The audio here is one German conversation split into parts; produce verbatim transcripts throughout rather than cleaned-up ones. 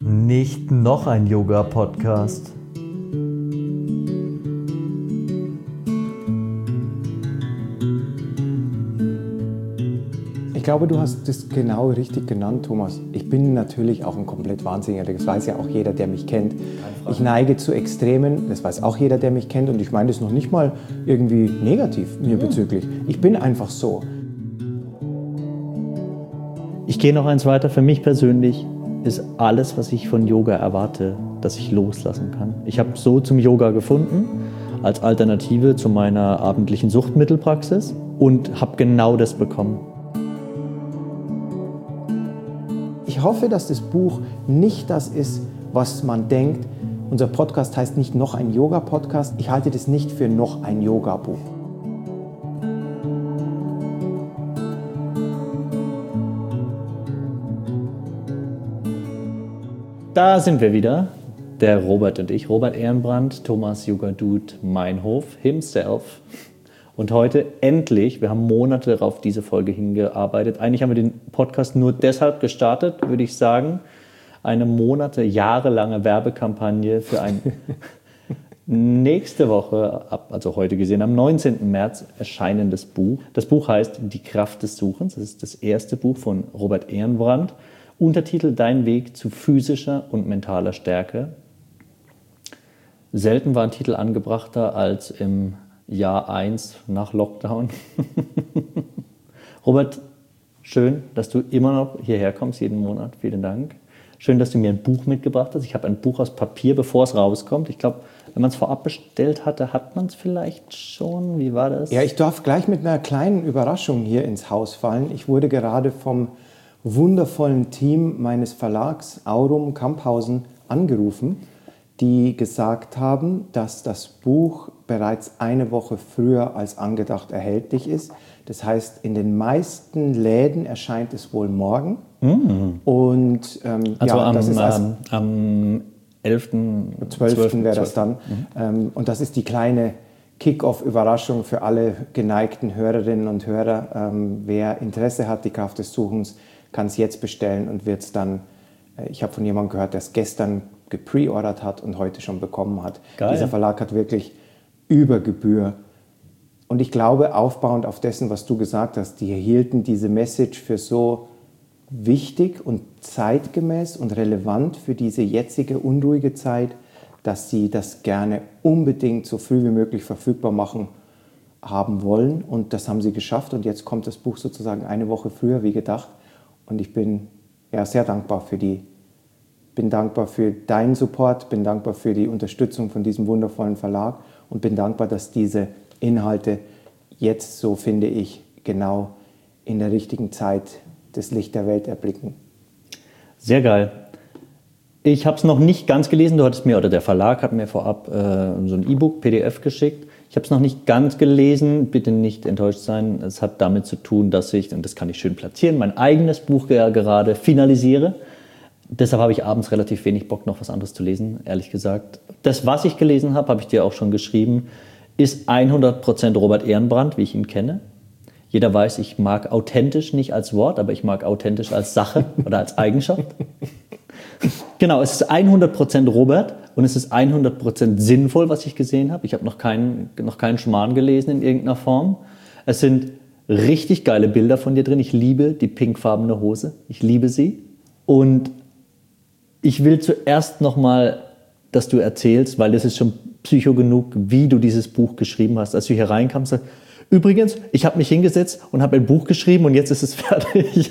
Nicht noch ein Yoga-Podcast. Ich glaube, du hast das genau richtig genannt, Thomas. Ich bin natürlich auch ein komplett Wahnsinniger, das weiß ja auch jeder, der mich kennt. Ich neige zu Extremen, das weiß auch jeder, der mich kennt. Und ich meine das noch nicht mal irgendwie negativ mir bezüglich. Ich bin einfach so. Ich gehe noch eins weiter. Für mich persönlich ist alles, was ich von Yoga erwarte, dass ich loslassen kann. Ich habe so zum Yoga gefunden, als Alternative zu meiner abendlichen Suchtmittelpraxis und habe genau das bekommen. Ich hoffe, dass das Buch nicht das ist, was man denkt. Unser Podcast heißt nicht noch ein Yoga-Podcast. Ich halte das nicht für noch ein Yoga-Buch. Da sind wir wieder, der Robert und ich, Robert Ehrenbrand, Thomas Yoga Dude Meinhof, himself. Und heute endlich, wir haben Monate auf diese Folge hingearbeitet. Eigentlich haben wir den Podcast nur deshalb gestartet, würde ich sagen. Eine Monate, jahrelange Werbekampagne für ein nächste Woche, also heute gesehen, am neunzehnten März erscheinendes Buch. Das Buch heißt Die Kraft des Suchens. Das ist das erste Buch von Robert Ehrenbrand. Untertitel Dein Weg zu physischer und mentaler Stärke. Selten war ein Titel angebrachter als im Jahr eins nach Lockdown. Robert, schön, dass du immer noch hierher kommst, jeden Monat. Vielen Dank. Schön, dass du mir ein Buch mitgebracht hast. Ich habe ein Buch aus Papier, bevor es rauskommt. Ich glaube, wenn man es vorab bestellt hatte, hat man es vielleicht schon. Wie war das? Ja, ich darf gleich mit einer kleinen Überraschung hier ins Haus fallen. Ich wurde gerade vom wundervollen Team meines Verlags Aurum Kamphausen angerufen, die gesagt haben, dass das Buch bereits eine Woche früher als angedacht erhältlich ist. Das heißt, in den meisten Läden erscheint es wohl morgen. Mm. Und ähm, also ja, am, das ist als, ähm, am elften zwölften wäre das dann. Mhm. Ähm, und das ist die kleine Kick-Off-Überraschung für alle geneigten Hörerinnen und Hörer. Ähm, wer Interesse hat, die Kraft des Suchens, kann es jetzt bestellen und wird es dann, äh, ich habe von jemandem gehört, der es gestern gepreordert hat und heute schon bekommen hat. Geil. Dieser Verlag hat wirklich über Gebühr. Und ich glaube, aufbauend auf dessen, was du gesagt hast, die hielten diese Message für so wichtig und zeitgemäß und relevant für diese jetzige unruhige Zeit, dass sie das gerne unbedingt so früh wie möglich verfügbar machen haben wollen. Und das haben sie geschafft. Und jetzt kommt das Buch sozusagen eine Woche früher wie gedacht. Und ich bin ja, sehr dankbar für die bin dankbar für deinen Support, bin dankbar für die Unterstützung von diesem wundervollen Verlag und bin dankbar, dass diese Inhalte jetzt, so finde ich, genau in der richtigen Zeit das Licht der Welt erblicken. Sehr geil. Ich habe es noch nicht ganz gelesen. Du hattest mir, oder der Verlag hat mir vorab äh, so ein E-Book, P D F geschickt. Ich habe es noch nicht ganz gelesen. Bitte nicht enttäuscht sein. Es hat damit zu tun, dass ich, und das kann ich schön platzieren, mein eigenes Buch ja gerade finalisiere. Deshalb habe ich abends relativ wenig Bock, noch was anderes zu lesen, ehrlich gesagt. Das, was ich gelesen habe, habe ich dir auch schon geschrieben, ist hundert Prozent Robert Ehrenbrand, wie ich ihn kenne. Jeder weiß, ich mag authentisch nicht als Wort, aber ich mag authentisch als Sache oder als Eigenschaft. Genau, es ist hundert Prozent Robert und es ist hundert Prozent sinnvoll, was ich gesehen habe. Ich habe noch keinen, noch keinen Schmarrn gelesen in irgendeiner Form. Es sind richtig geile Bilder von dir drin. Ich liebe die pinkfarbene Hose. Ich liebe sie. Und ich will zuerst nochmal, dass du erzählst, weil das ist schon Psycho genug, wie du dieses Buch geschrieben hast. Als du hier reinkamst, sagst, übrigens, ich habe mich hingesetzt und habe ein Buch geschrieben und jetzt ist es fertig. ich,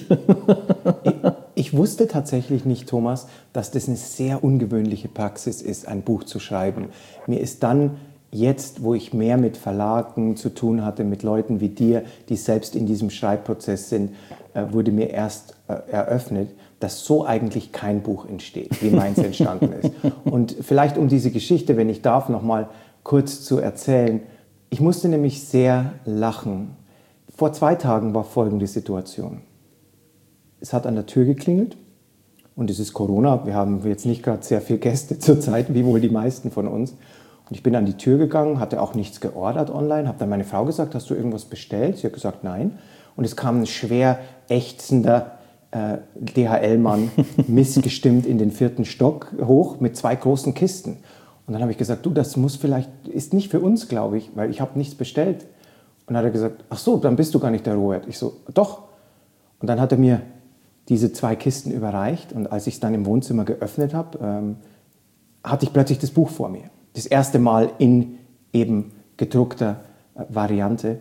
ich wusste tatsächlich nicht, Thomas, dass das eine sehr ungewöhnliche Praxis ist, ein Buch zu schreiben. Mir ist dann jetzt, wo ich mehr mit Verlagen zu tun hatte, mit Leuten wie dir, die selbst in diesem Schreibprozess sind, wurde mir erst eröffnet, dass so eigentlich kein Buch entsteht, wie meins entstanden ist. Und vielleicht um diese Geschichte, wenn ich darf, noch mal kurz zu erzählen. Ich musste nämlich sehr lachen. Vor zwei Tagen war folgende Situation. Es hat an der Tür geklingelt und es ist Corona. Wir haben jetzt nicht gerade sehr viele Gäste zurzeit, wie wohl die meisten von uns. Und ich bin an die Tür gegangen, hatte auch nichts geordert online, habe dann meine Frau gesagt, hast du irgendwas bestellt? Sie hat gesagt, nein. Und es kam ein schwer ächzender äh, D H L-Mann missgestimmt in den vierten Stock hoch mit zwei großen Kisten. Und dann habe ich gesagt, du, das muss vielleicht, ist nicht für uns, glaube ich, weil ich habe nichts bestellt. Und dann hat er gesagt, ach so, dann bist du gar nicht der Robert. Ich so, doch. Und dann hat er mir diese zwei Kisten überreicht. Und als ich es dann im Wohnzimmer geöffnet habe, ähm, hatte ich plötzlich das Buch vor mir. Das erste Mal in eben gedruckter äh, Variante.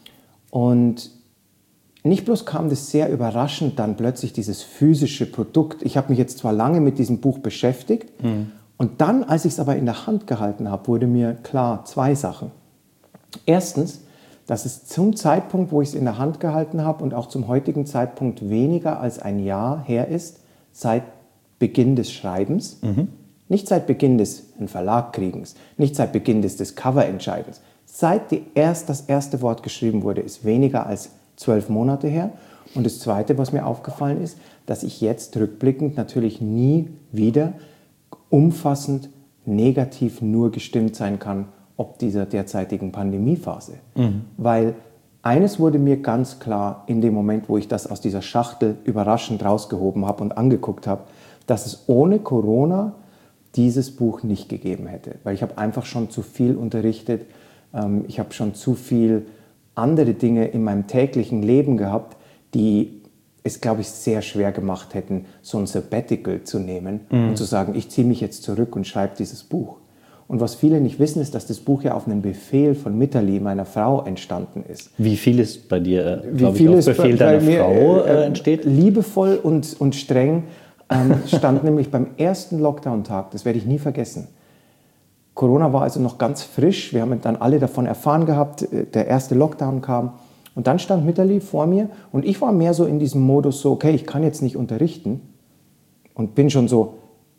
Und nicht bloß kam das sehr überraschend, dann plötzlich dieses physische Produkt. Ich habe mich jetzt zwar lange mit diesem Buch beschäftigt, mhm. und dann, als ich es aber in der Hand gehalten habe, wurde mir klar, zwei Sachen. Erstens, dass es zum Zeitpunkt, wo ich es in der Hand gehalten habe und auch zum heutigen Zeitpunkt weniger als ein Jahr her ist, seit Beginn des Schreibens, mhm. nicht seit Beginn des Verlagkriegens, nicht seit Beginn des, des Coverentscheidens, seit die erst, das erste Wort geschrieben wurde, ist weniger als zwölf Monate her. Und das Zweite, was mir aufgefallen ist, dass ich jetzt rückblickend natürlich nie wieder umfassend negativ nur gestimmt sein kann, ob dieser derzeitigen Pandemiephase. Mhm. Weil eines wurde mir ganz klar in dem Moment, wo ich das aus dieser Schachtel überraschend rausgehoben habe und angeguckt habe, dass es ohne Corona dieses Buch nicht gegeben hätte. Weil ich habe einfach schon zu viel unterrichtet, ähm, ich habe schon zu viel andere Dinge in meinem täglichen Leben gehabt, die es, glaube ich, sehr schwer gemacht hätten, so ein Sabbatical zu nehmen mhm. und zu sagen, ich ziehe mich jetzt zurück und schreibe dieses Buch. Und was viele nicht wissen, ist, dass das Buch ja auf einen Befehl von Mitterli, meiner Frau, entstanden ist. Wie vieles bei dir, äh, glaube ich, auf Befehl bei, deiner bei mir, Frau äh, äh, entsteht? Liebevoll und, und streng ähm, stand nämlich beim ersten Lockdown-Tag, das werde ich nie vergessen. Corona war also noch ganz frisch, wir haben dann alle davon erfahren gehabt, der erste Lockdown kam. Und dann stand Mitterli vor mir und ich war mehr so in diesem Modus so, okay, ich kann jetzt nicht unterrichten und bin schon so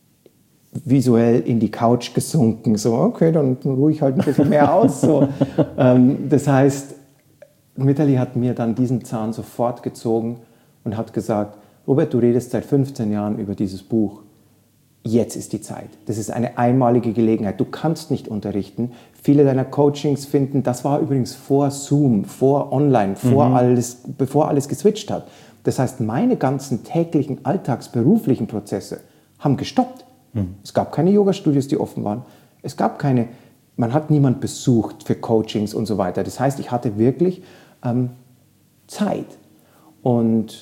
visuell in die Couch gesunken, so okay, dann ruhe ich halt ein bisschen mehr aus. So. ähm, das heißt, Mitterli hat mir dann diesen Zahn sofort gezogen und hat gesagt, Robert, du redest seit fünfzehn Jahren über dieses Buch. Jetzt ist die Zeit. Das ist eine einmalige Gelegenheit. Du kannst nicht unterrichten. Viele deiner Coachings finden, das war übrigens vor Zoom, vor Online, vor mhm. alles, bevor alles geswitcht hat. Das heißt, meine ganzen täglichen, alltagsberuflichen Prozesse haben gestoppt. Mhm. Es gab keine Yoga-Studios, die offen waren. Es gab keine, man hat niemand besucht für Coachings und so weiter. Das heißt, ich hatte wirklich ähm, Zeit. Und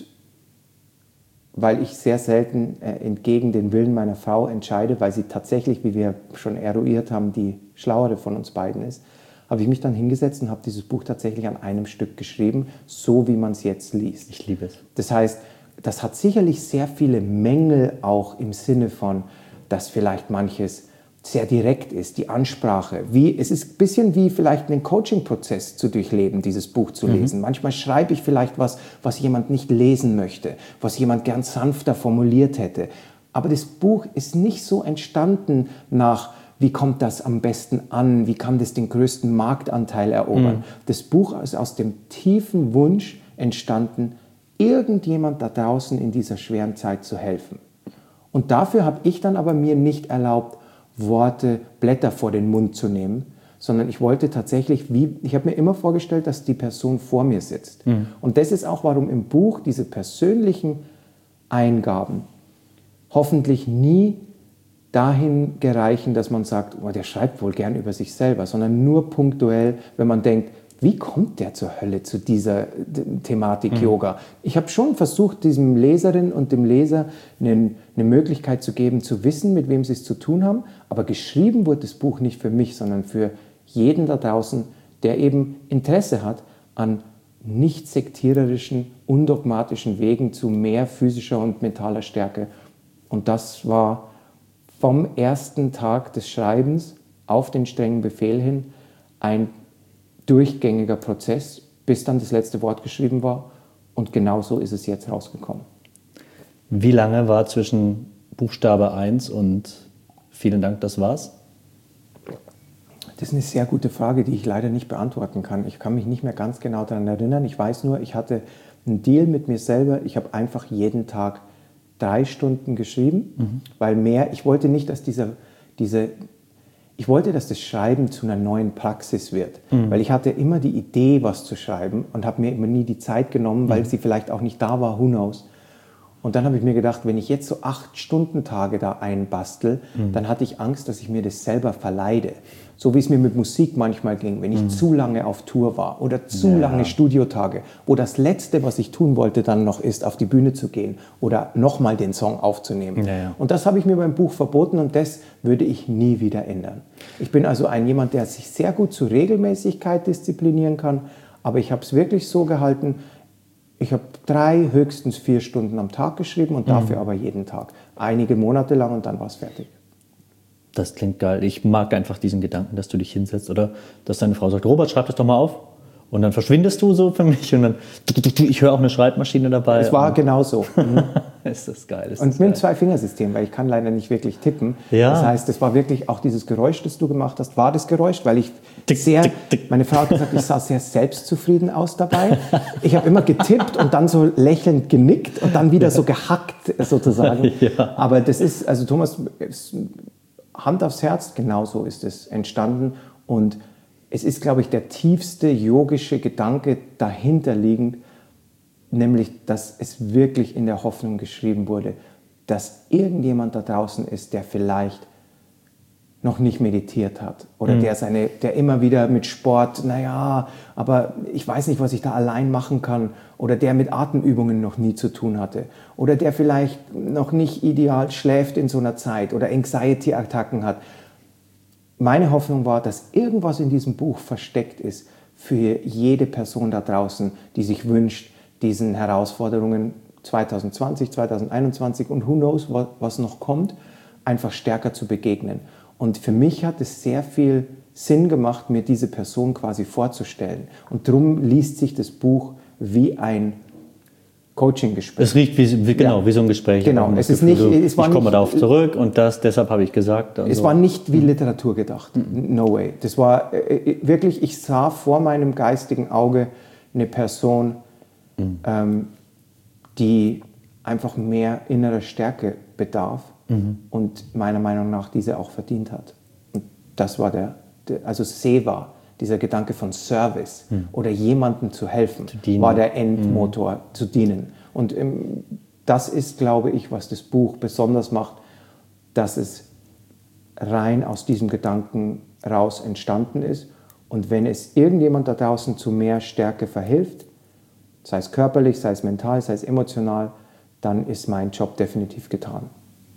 weil ich sehr selten äh, entgegen den Willen meiner Frau entscheide, weil sie tatsächlich, wie wir schon eruiert haben, die schlauere von uns beiden ist, habe ich mich dann hingesetzt und habe dieses Buch tatsächlich an einem Stück geschrieben, so wie man es jetzt liest. Ich liebe es. Das heißt, das hat sicherlich sehr viele Mängel auch im Sinne von, dass vielleicht manches sehr direkt ist, die Ansprache. Wie, es ist ein bisschen wie vielleicht einen Coaching-Prozess zu durchleben, dieses Buch zu lesen. Mhm. Manchmal schreibe ich vielleicht was, was jemand nicht lesen möchte, was jemand gern sanfter formuliert hätte. Aber das Buch ist nicht so entstanden nach, wie kommt das am besten an, wie kann das den größten Marktanteil erobern. Mhm. Das Buch ist aus dem tiefen Wunsch entstanden, irgendjemand da draußen in dieser schweren Zeit zu helfen. Und dafür habe ich dann aber mir nicht erlaubt, Worte, Blätter vor den Mund zu nehmen, sondern ich wollte tatsächlich, wie, ich habe mir immer vorgestellt, dass die Person vor mir sitzt. Mhm. Und das ist auch, warum im Buch diese persönlichen Eingaben hoffentlich nie dahin gereichen, dass man sagt, oh, der schreibt wohl gern über sich selber, sondern nur punktuell, wenn man denkt, wie kommt der zur Hölle zu dieser Thematik mhm. Yoga? Ich habe schon versucht, diesem Leserin und dem Leser eine, eine Möglichkeit zu geben, zu wissen, mit wem sie es zu tun haben. Aber geschrieben wurde das Buch nicht für mich, sondern für jeden da draußen, der eben Interesse hat an nicht sektiererischen, undogmatischen Wegen zu mehr physischer und mentaler Stärke. Und das war vom ersten Tag des Schreibens auf den strengen Befehl hin ein durchgängiger Prozess, bis dann das letzte Wort geschrieben war. Und genau so ist es jetzt rausgekommen. Wie lange war zwischen Buchstabe eins und vielen Dank, das war's? Das ist eine sehr gute Frage, die ich leider nicht beantworten kann. Ich kann mich nicht mehr ganz genau daran erinnern. Ich weiß nur, ich hatte einen Deal mit mir selber. Ich habe einfach jeden Tag drei Stunden geschrieben, mhm. weil mehr, ich wollte nicht, dass dieser, diese Ich wollte, dass das Schreiben zu einer neuen Praxis wird, mhm. weil ich hatte immer die Idee, was zu schreiben und habe mir immer nie die Zeit genommen, weil mhm. sie vielleicht auch nicht da war, who knows. Und dann habe ich mir gedacht, wenn ich jetzt so acht Stunden Tage da einbastel, mhm. dann hatte ich Angst, dass ich mir das selber verleide. So wie es mir mit Musik manchmal ging, wenn ich mhm. zu lange auf Tour war oder zu ja. lange Studiotage, wo das Letzte, was ich tun wollte, dann noch ist, auf die Bühne zu gehen oder nochmal den Song aufzunehmen. Ja, ja. Und das habe ich mir beim Buch verboten und das würde ich nie wieder ändern. Ich bin also ein jemand, der sich sehr gut zur Regelmäßigkeit disziplinieren kann, aber ich habe es wirklich so gehalten, ich habe drei, höchstens vier Stunden am Tag geschrieben und dafür mhm. aber jeden Tag. Einige Monate lang und dann war es fertig. Das klingt geil. Ich mag einfach diesen Gedanken, dass du dich hinsetzt oder dass deine Frau sagt, Robert, schreib das doch mal auf. Und dann verschwindest du so für mich und dann, ich höre auch eine Schreibmaschine dabei. Es war genau so. Mhm. Ist das geil. Ist und das mit dem geil. Zwei-Fingersystem, weil ich kann leider nicht wirklich tippen. Ja. Das heißt, es war wirklich auch dieses Geräusch, das du gemacht hast, war das Geräusch, weil ich tick, sehr, tick, tick. Meine Frau hat gesagt, ich sah sehr selbstzufrieden aus dabei. Ich habe immer getippt und dann so lächelnd genickt und dann wieder so gehackt sozusagen. Ja. Aber das ist, also Thomas, Hand aufs Herz, genau so ist es entstanden und es ist, glaube ich, der tiefste yogische Gedanke dahinter liegend, nämlich, dass es wirklich in der Hoffnung geschrieben wurde, dass irgendjemand da draußen ist, der vielleicht noch nicht meditiert hat oder mhm. der, seine, der immer wieder mit Sport, naja, aber ich weiß nicht, was ich da allein machen kann oder der mit Atemübungen noch nie zu tun hatte oder der vielleicht noch nicht ideal schläft in so einer Zeit oder Anxiety-Attacken hat. Meine Hoffnung war, dass irgendwas in diesem Buch versteckt ist für jede Person da draußen, die sich wünscht, diesen Herausforderungen zwanzig zwanzig, zwanzig einundzwanzig und who knows, was noch kommt, einfach stärker zu begegnen. Und für mich hat es sehr viel Sinn gemacht, mir diese Person quasi vorzustellen. Und darum liest sich das Buch wie ein Coaching-Gespräch. Es riecht wie, wie, genau, ja. wie so ein Gespräch. Genau, es ist nicht, es war ich komme nicht, darauf zurück und das, deshalb habe ich gesagt. Also. Es war nicht wie Literatur gedacht, no way. Das war äh, wirklich, ich sah vor meinem geistigen Auge eine Person, mhm. ähm, die einfach mehr innerer Stärke bedarf mhm. und meiner Meinung nach diese auch verdient hat. Und das war der, der also Seva, dieser Gedanke von Service hm. oder jemandem zu helfen, zu war der Endmotor, hm. zu dienen. Und ähm, das ist, glaube ich, was das Buch besonders macht, dass es rein aus diesem Gedanken raus entstanden ist. Und wenn es irgendjemand da draußen zu mehr Stärke verhilft, sei es körperlich, sei es mental, sei es emotional, dann ist mein Job definitiv getan.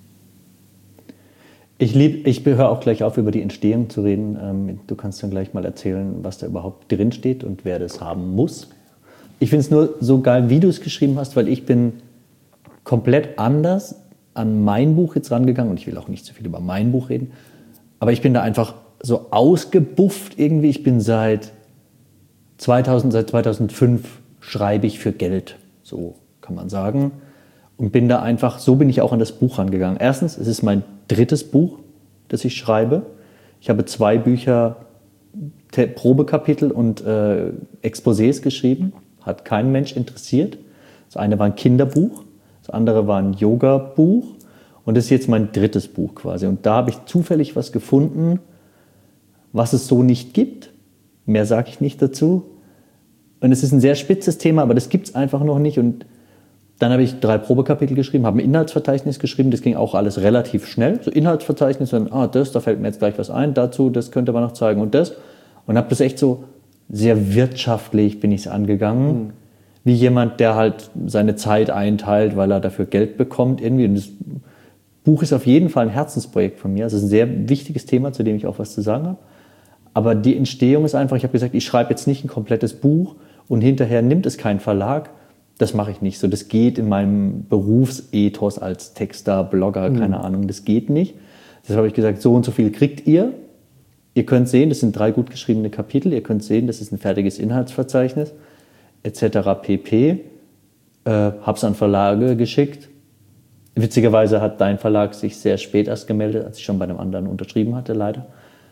Ich, lieb, ich höre auch gleich auf, über die Entstehung zu reden. Du kannst dann gleich mal erzählen, was da überhaupt drin steht und wer das haben muss. Ich finde es nur so geil, wie du es geschrieben hast, weil ich bin komplett anders an mein Buch jetzt rangegangen und ich will auch nicht so viel über mein Buch reden, aber ich bin da einfach so ausgebufft irgendwie. Ich bin seit zweitausend, seit zweitausendfünf schreibe ich für Geld, so kann man sagen. Und bin da einfach, so bin ich auch an das Buch rangegangen. Erstens, es ist mein drittes Buch, das ich schreibe. Ich habe zwei Bücher, Te- Probekapitel und äh, Exposés geschrieben. Hat kein Mensch interessiert. Das eine war ein Kinderbuch, das andere war ein Yoga-Buch. Und das ist jetzt mein drittes Buch quasi. Und da habe ich zufällig was gefunden, was es so nicht gibt. Mehr sage ich nicht dazu. Und es ist ein sehr spitzes Thema, aber das gibt es einfach noch nicht. Und dann habe ich drei Probekapitel geschrieben, habe ein Inhaltsverzeichnis geschrieben, das ging auch alles relativ schnell. So Inhaltsverzeichnis, dann, ah, das, da fällt mir jetzt gleich was ein, dazu, das könnte man noch zeigen und das. Und habe das echt so sehr wirtschaftlich bin ich es angegangen, mhm. wie jemand, der halt seine Zeit einteilt, weil er dafür Geld bekommt irgendwie. Und das Buch ist auf jeden Fall ein Herzensprojekt von mir. Es ist ein sehr wichtiges Thema, zu dem ich auch was zu sagen habe. Aber die Entstehung ist einfach, ich habe gesagt, ich schreibe jetzt nicht ein komplettes Buch und hinterher nimmt es kein Verlag. Das mache ich nicht so. Das geht in meinem Berufsethos als Texter, Blogger, keine mhm. Ahnung, das geht nicht. Deshalb habe ich gesagt, so und so viel kriegt ihr. Ihr könnt sehen, das sind drei gut geschriebene Kapitel. Ihr könnt sehen, das ist ein fertiges Inhaltsverzeichnis, et cetera pp. Äh, habe es an Verlage geschickt. Witzigerweise hat dein Verlag sich sehr spät erst gemeldet, als ich schon bei einem anderen unterschrieben hatte, leider.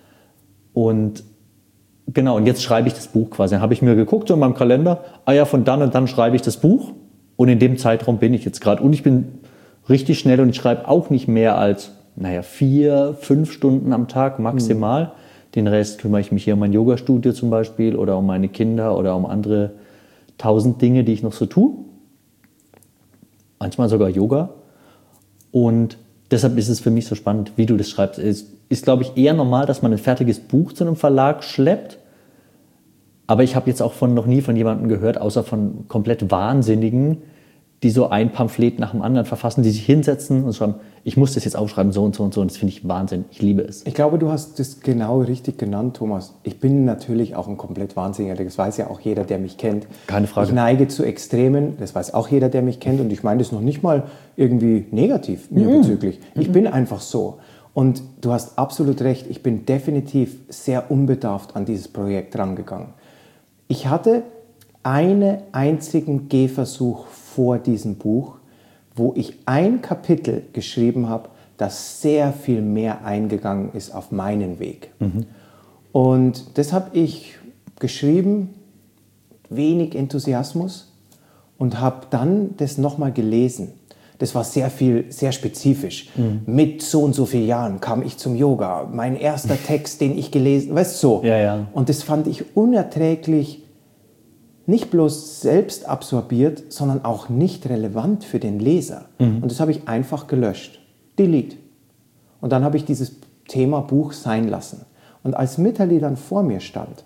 Und genau, und jetzt schreibe ich das Buch quasi. Dann habe ich mir geguckt so in meinem Kalender, ah ja, von dann und dann schreibe ich das Buch. Und in dem Zeitraum bin ich jetzt gerade. Und ich bin richtig schnell und ich schreibe auch nicht mehr als, naja, vier, fünf Stunden am Tag maximal. Mhm. Den Rest kümmere ich mich hier um mein Yoga-Studio zum Beispiel oder um meine Kinder oder um andere tausend Dinge, die ich noch so tue. manchmal sogar Yoga. Und deshalb ist es für mich so spannend, wie du das schreibst. Es ist, glaube ich, eher normal, dass man ein fertiges Buch zu einem Verlag schleppt. Aber ich habe jetzt auch von, noch nie von jemandem gehört, außer von komplett Wahnsinnigen, die so ein Pamphlet nach dem anderen verfassen, die sich hinsetzen und schreiben, ich muss das jetzt aufschreiben, so und so und so. Und das finde ich Wahnsinn. Ich liebe es. Ich glaube, du hast das genau richtig genannt, Thomas. Ich bin natürlich auch ein komplett Wahnsinniger. Das weiß ja auch jeder, der mich kennt. Keine Frage. Ich neige zu Extremen. Das weiß auch jeder, der mich kennt. Und ich meine das noch nicht mal irgendwie negativ mir mhm. bezüglich. Ich mhm. bin einfach so. Und du hast absolut recht. Ich bin definitiv sehr unbedarft an dieses Projekt rangegangen. Ich hatte einen einzigen Gehversuch vor diesem Buch, wo ich ein Kapitel geschrieben habe, das sehr viel mehr eingegangen ist auf meinen Weg. Mhm. Und das habe ich geschrieben, wenig Enthusiasmus, und habe dann das nochmal gelesen. Das war sehr viel, sehr spezifisch. Mhm. Mit so und so vielen Jahren kam ich zum Yoga. Mein erster Text, den ich gelesen habe, weißt du so. Ja, ja. Und das fand ich unerträglich, nicht bloß selbst absorbiert, sondern auch nicht relevant für den Leser. Mhm. Und das habe ich einfach gelöscht. Delete. Und dann habe ich dieses Thema Buch sein lassen. Und als Mitterli dann vor mir stand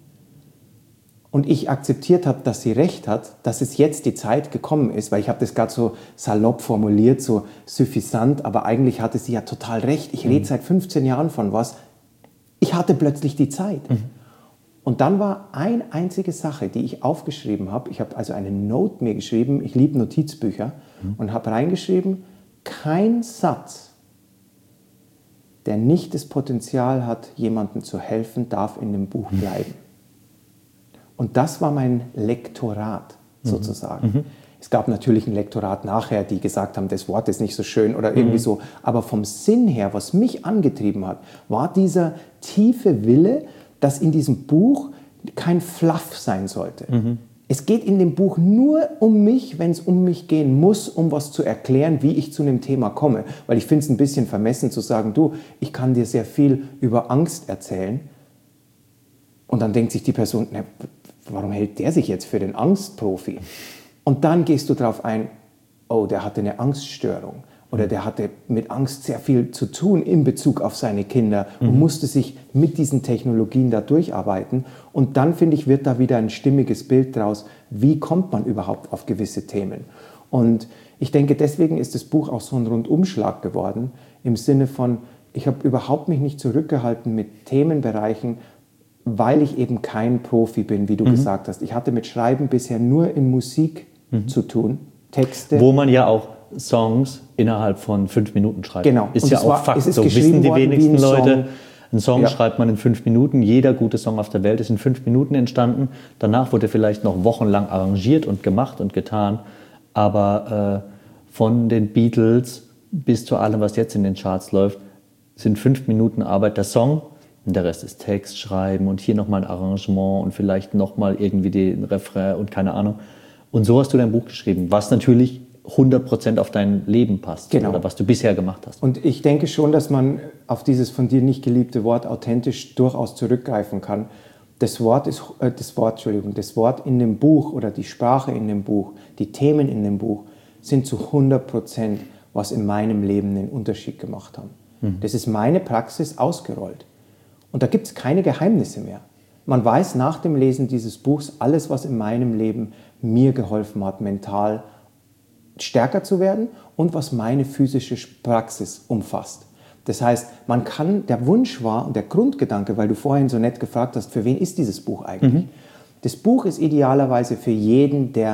und ich akzeptiert habe, dass sie recht hat, dass es jetzt die Zeit gekommen ist, weil ich habe das gerade so salopp formuliert, so suffisant, aber eigentlich hatte sie ja total recht. Ich mhm. rede seit fünfzehn Jahren von was. Ich hatte plötzlich die Zeit. Mhm. Und dann war eine einzige Sache, die ich aufgeschrieben habe. Ich habe also eine Note mir geschrieben, ich liebe Notizbücher, mhm. und habe reingeschrieben, kein Satz, der nicht das Potenzial hat, jemandem zu helfen, darf in dem Buch bleiben. Und das war mein Lektorat sozusagen. Mhm. Es gab natürlich ein Lektorat nachher, die gesagt haben, das Wort ist nicht so schön oder irgendwie mhm. so. Aber vom Sinn her, was mich angetrieben hat, war dieser tiefe Wille, dass in diesem Buch kein Fluff sein sollte. Mhm. Es geht in dem Buch nur um mich, wenn es um mich gehen muss, um was zu erklären, wie ich zu einem Thema komme. Weil ich finde es ein bisschen vermessen zu sagen, du, ich kann dir sehr viel über Angst erzählen. Und dann denkt sich die Person, na, warum hält der sich jetzt für den Angstprofi? Und dann gehst du darauf ein, oh, der hatte eine Angststörung. Oder der hatte mit Angst sehr viel zu tun in Bezug auf seine Kinder und mhm. musste sich mit diesen Technologien da durcharbeiten. Und dann, finde ich, wird da wieder ein stimmiges Bild draus, wie kommt man überhaupt auf gewisse Themen. Und ich denke, deswegen ist das Buch auch so ein Rundumschlag geworden, im Sinne von, ich habe überhaupt mich nicht zurückgehalten mit Themenbereichen, weil ich eben kein Profi bin, wie du mhm. gesagt hast. Ich hatte mit Schreiben bisher nur in Musik mhm. zu tun, Texte. Wo man ja auch Songs innerhalb von fünf Minuten schreibt. Genau. Ist und ja auch war, Fakt, so wissen die wenigsten ein Leute. Ein Song ja. schreibt man in fünf Minuten. Jeder gute Song auf der Welt ist in fünf Minuten entstanden. Danach wurde vielleicht noch wochenlang arrangiert und gemacht und getan. Aber äh, von den Beatles bis zu allem, was jetzt in den Charts läuft, sind fünf Minuten Arbeit der Song. Und der Rest ist Text schreiben und hier nochmal ein Arrangement und vielleicht nochmal irgendwie den Refrain und keine Ahnung. Und so hast du dein Buch geschrieben, was natürlich hundert Prozent auf dein Leben passt, genau. oder was du bisher gemacht hast. Und ich denke schon, dass man auf dieses von dir nicht geliebte Wort authentisch durchaus zurückgreifen kann. Das Wort ist, äh, das Wort, Entschuldigung, das Wort in dem Buch oder die Sprache in dem Buch, die Themen in dem Buch sind zu hundert Prozent, was in meinem Leben den Unterschied gemacht haben. Mhm. Das ist meine Praxis ausgerollt. Und da gibt es keine Geheimnisse mehr. Man weiß nach dem Lesen dieses Buchs alles, was in meinem Leben mir geholfen hat, mental stärker zu werden und was meine physische Praxis umfasst. Das heißt, man kann, der Wunsch war und der Grundgedanke, weil du vorhin so nett gefragt hast, für wen ist dieses Buch eigentlich? Mhm. Das Buch ist idealerweise für jeden, der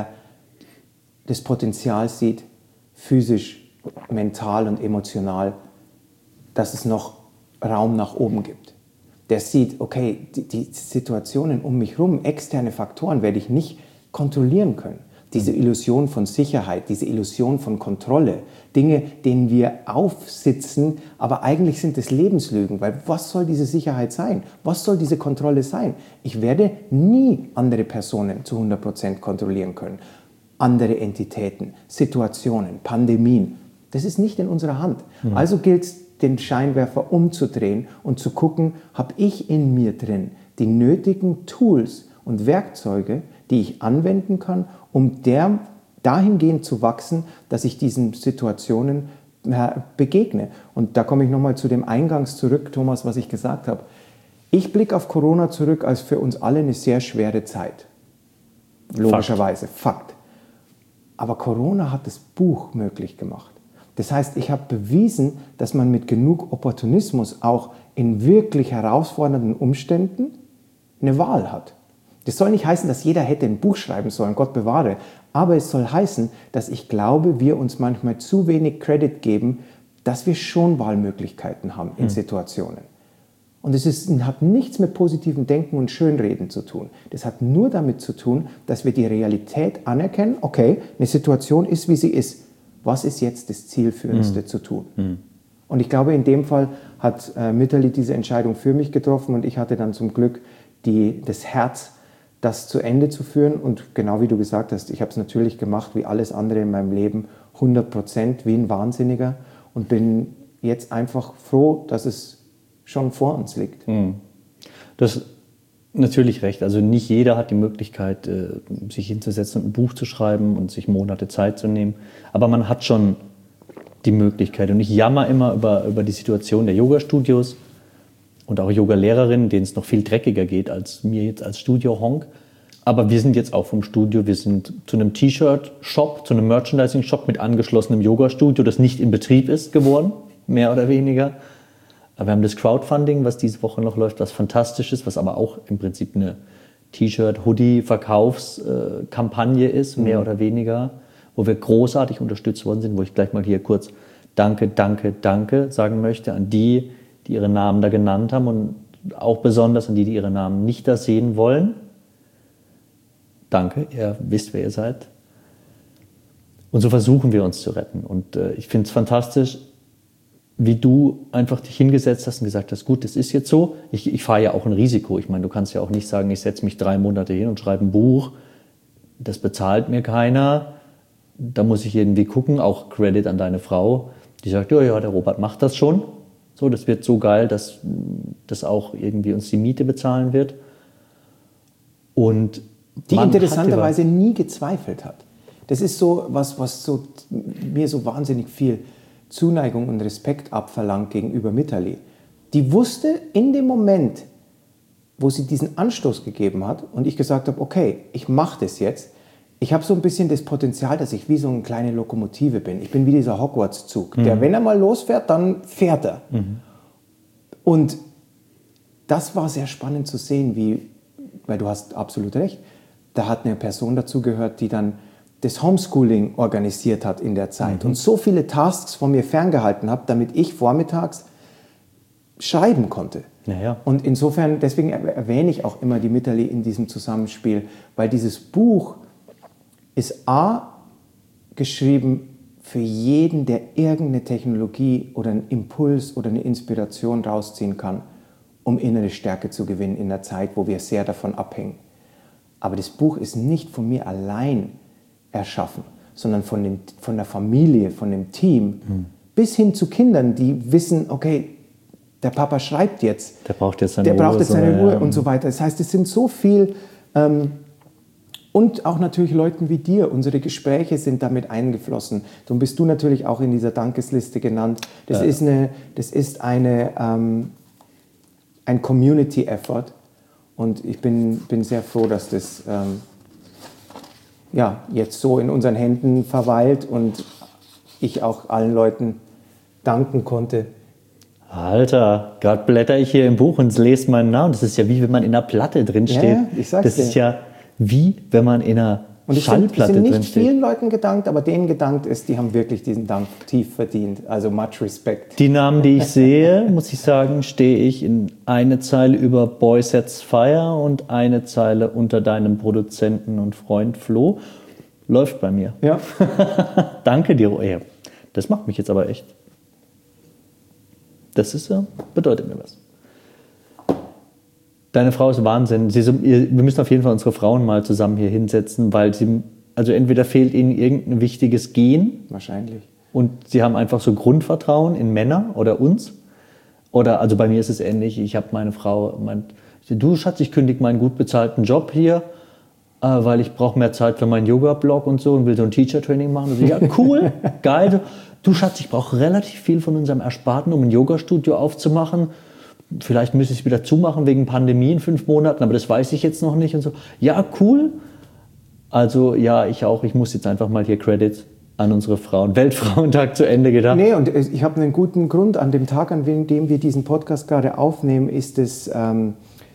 das Potenzial sieht, physisch, mental und emotional, dass es noch Raum nach oben gibt. Der sieht, okay, die, die Situationen um mich herum, externe Faktoren werde ich nicht kontrollieren können. Diese Illusion von Sicherheit, diese Illusion von Kontrolle, Dinge, denen wir aufsitzen, aber eigentlich sind es Lebenslügen, weil was soll diese Sicherheit sein? Was soll diese Kontrolle sein? Ich werde nie andere Personen zu hundert Prozent kontrollieren können. Andere Entitäten, Situationen, Pandemien, das ist nicht in unserer Hand. Mhm. Also gilt es, den Scheinwerfer umzudrehen und zu gucken, habe ich in mir drin die nötigen Tools und Werkzeuge, die ich anwenden kann, um der dahingehend zu wachsen, dass ich diesen Situationen begegne. Und da komme ich nochmal zu dem Eingangs zurück, Thomas, was ich gesagt habe. Ich blicke auf Corona zurück als für uns alle eine sehr schwere Zeit. Logischerweise, Fakt. Fakt. Aber Corona hat das Buch möglich gemacht. Das heißt, ich habe bewiesen, dass man mit genug Opportunismus auch in wirklich herausfordernden Umständen eine Wahl hat. Das soll nicht heißen, dass jeder hätte ein Buch schreiben sollen, Gott bewahre. Aber es soll heißen, dass ich glaube, wir uns manchmal zu wenig Credit geben, dass wir schon Wahlmöglichkeiten haben in mhm. Situationen. Und es ist, hat nichts mit positivem Denken und Schönreden zu tun. Das hat nur damit zu tun, dass wir die Realität anerkennen. Okay, eine Situation ist, wie sie ist. Was ist jetzt das Zielführendste mhm. zu tun? Mhm. Und ich glaube, in dem Fall hat äh, Mitterli diese Entscheidung für mich getroffen und ich hatte dann zum Glück die, das Herz, das zu Ende zu führen. Und genau wie du gesagt hast, ich habe es natürlich gemacht, wie alles andere in meinem Leben, hundert Prozent, wie ein Wahnsinniger. Und bin jetzt einfach froh, dass es schon vor uns liegt. Das ist natürlich recht. Also nicht jeder hat die Möglichkeit, sich hinzusetzen und ein Buch zu schreiben und sich Monate Zeit zu nehmen. Aber man hat schon die Möglichkeit. Und ich jammer immer über, über die Situation der Yoga-Studios und auch Yoga-Lehrerinnen, denen es noch viel dreckiger geht als mir jetzt als Studio-Honk. Aber wir sind jetzt auch vom Studio, wir sind zu einem T-Shirt-Shop, zu einem Merchandising-Shop mit angeschlossenem Yoga-Studio, das nicht in Betrieb ist, geworden, mehr oder weniger. Aber wir haben das Crowdfunding, was diese Woche noch läuft, was fantastisch ist, was aber auch im Prinzip eine T-Shirt-Hoodie-Verkaufskampagne ist, mehr mhm. oder weniger, wo wir großartig unterstützt worden sind, wo ich gleich mal hier kurz Danke, Danke, Danke sagen möchte an die, die ihre Namen da genannt haben und auch besonders an die, die ihre Namen nicht da sehen wollen. Danke, ihr wisst, wer ihr seid. Und so versuchen wir uns zu retten. Und äh, ich finde es fantastisch, wie du einfach dich hingesetzt hast und gesagt hast, gut, das ist jetzt so. Ich, ich fahre ja auch ein Risiko. Ich meine, du kannst ja auch nicht sagen, ich setze mich drei Monate hin und schreibe ein Buch. Das bezahlt mir keiner. Da muss ich irgendwie gucken. Auch Credit an deine Frau. Die sagt, ja, ja, der Robert macht das schon. So, das wird so geil, dass das auch irgendwie uns die Miete bezahlen wird. Und die interessanterweise nie gezweifelt hat. Das ist so was, was so, mir so wahnsinnig viel Zuneigung und Respekt abverlangt gegenüber Mitterli. Die wusste in dem Moment, wo sie diesen Anstoß gegeben hat und ich gesagt habe, okay, ich mache das jetzt. Ich habe so ein bisschen das Potenzial, dass ich wie so eine kleine Lokomotive bin. Ich bin wie dieser Hogwarts-Zug, mhm. der, wenn er mal losfährt, dann fährt er. Mhm. Und das war sehr spannend zu sehen, wie, weil du hast absolut recht, da hat eine Person dazugehört, die dann das Homeschooling organisiert hat in der Zeit mhm. und so viele Tasks von mir ferngehalten habe, damit ich vormittags schreiben konnte. Ja, ja. Und insofern, deswegen erwähne ich auch immer die Mitterli in diesem Zusammenspiel, weil dieses Buch ist A, geschrieben für jeden, der irgendeine Technologie oder einen Impuls oder eine Inspiration rausziehen kann, um innere Stärke zu gewinnen in einer Zeit, wo wir sehr davon abhängen. Aber das Buch ist nicht von mir allein erschaffen, sondern von, den, von der Familie, von dem Team, mhm. bis hin zu Kindern, die wissen, okay, der Papa schreibt jetzt, der braucht jetzt seine der Ruhe, braucht jetzt seine so, Ruhe ja. und so weiter. Das heißt, es sind so viel, ähm, und auch natürlich Leuten wie dir, unsere Gespräche sind damit eingeflossen. Darum bist du natürlich auch in dieser Dankesliste genannt. Das ja. ist, eine, das ist eine, ähm, ein Community-Effort und ich bin, bin sehr froh, dass das ähm, ja, jetzt so in unseren Händen verweilt und ich auch allen Leuten danken konnte. Alter, gerade blätter ich hier im Buch und lese meinen Namen. Das ist ja wie wenn man in einer Platte drinsteht. Ja, ich sag's das dir. ist ja wie wenn man in einer und es Schallplatte sind, es sind nicht drinsteht. vielen Leuten gedankt, aber denen gedankt ist, die haben wirklich diesen Dank tief verdient. Also much respect. Die Namen, die ich sehe, muss ich sagen, stehe ich in eine Zeile über Boy Sets Fire und eine Zeile unter deinem Produzenten und Freund Flo. Läuft bei mir. Ja. Danke dir. Ey, das macht mich jetzt aber echt. Das ist, bedeutet mir was. Deine Frau ist Wahnsinn. Sie, wir müssen auf jeden Fall unsere Frauen mal zusammen hier hinsetzen, weil sie, also entweder fehlt ihnen irgendein wichtiges Gen. Wahrscheinlich. Und sie haben einfach so Grundvertrauen in Männer oder uns. Oder, also bei mir ist es ähnlich. Ich habe meine Frau, meint, du Schatz, ich kündige meinen gut bezahlten Job hier äh, weil ich brauche mehr Zeit für meinen Yoga-Blog und so und will so ein Teacher-Training machen. Und so, ja, cool, geil. Du Schatz, ich brauche relativ viel von unserem Ersparten, um ein Yoga-Studio aufzumachen. Vielleicht müsste ich es wieder zumachen wegen Pandemie in fünf Monaten, aber das weiß ich jetzt noch nicht und so. Ja, cool. Also ja, ich auch. Ich muss jetzt einfach mal hier Credits an unsere Frauen, Weltfrauentag zu Ende gedacht. Nee, und ich habe einen guten Grund. An dem Tag, an dem wir diesen Podcast gerade aufnehmen, ist es ähm,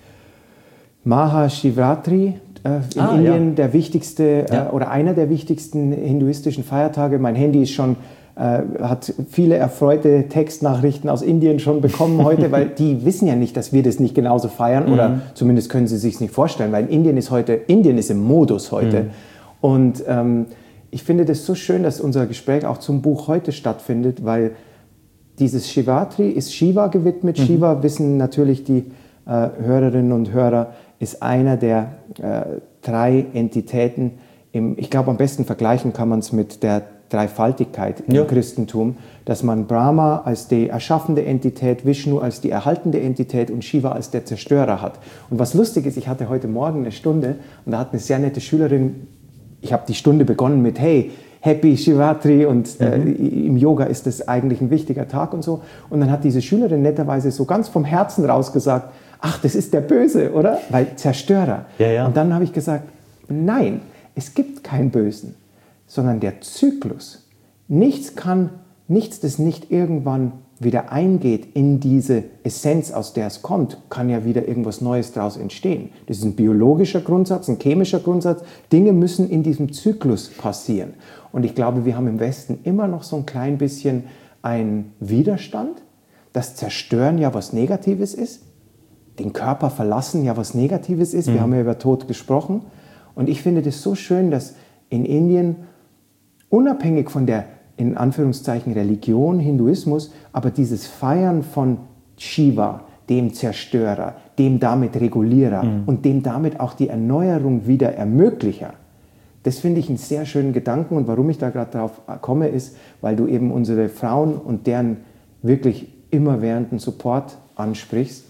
Mahashivratri äh, in ah, Indien, ja. der wichtigste ja. äh, oder einer der wichtigsten hinduistischen Feiertage. Mein Handy ist schon, äh, hat viele erfreute Textnachrichten aus Indien schon bekommen heute, weil die wissen ja nicht, dass wir das nicht genauso feiern mhm. oder zumindest können sie sich nicht vorstellen, weil Indien ist heute, Indien ist im Modus heute. Mhm. Und ähm, ich finde das so schön, dass unser Gespräch auch zum Buch heute stattfindet, weil dieses Shivatri ist Shiva gewidmet. Mhm. Shiva, wissen natürlich die äh, Hörerinnen und Hörer, ist einer der äh, drei Entitäten. Im, ich glaube, am besten vergleichen kann man es mit der Dreifaltigkeit im ja. Christentum, dass man Brahma als die erschaffende Entität, Vishnu als die erhaltende Entität und Shiva als der Zerstörer hat. Und was lustig ist, ich hatte heute Morgen eine Stunde und da hat eine sehr nette Schülerin, ich habe die Stunde begonnen mit, hey, Happy Shivatri und äh, mhm. im Yoga ist das eigentlich ein wichtiger Tag und so. Und dann hat diese Schülerin netterweise so ganz vom Herzen raus gesagt, ach, das ist der Böse, oder? Weil Zerstörer. Ja, ja. Und dann habe ich gesagt, nein, es gibt keinen Bösen, sondern der Zyklus. Nichts kann, nichts, das nicht irgendwann wieder eingeht in diese Essenz, aus der es kommt, kann ja wieder irgendwas Neues daraus entstehen. Das ist ein biologischer Grundsatz, ein chemischer Grundsatz. Dinge müssen in diesem Zyklus passieren. Und ich glaube, wir haben im Westen immer noch so ein klein bisschen einen Widerstand. Das Zerstören ja was Negatives ist. Den Körper verlassen ja was Negatives ist. Wir mhm. haben ja über Tod gesprochen. Und ich finde das so schön, dass in Indien, unabhängig von der in Anführungszeichen Religion, Hinduismus, aber dieses Feiern von Shiva, dem Zerstörer, dem damit Regulierer mhm. und dem damit auch die Erneuerung wieder Ermöglicher, das finde ich einen sehr schönen Gedanken. Und warum ich da gerade drauf komme, ist, weil du eben unsere Frauen und deren wirklich immerwährenden Support ansprichst.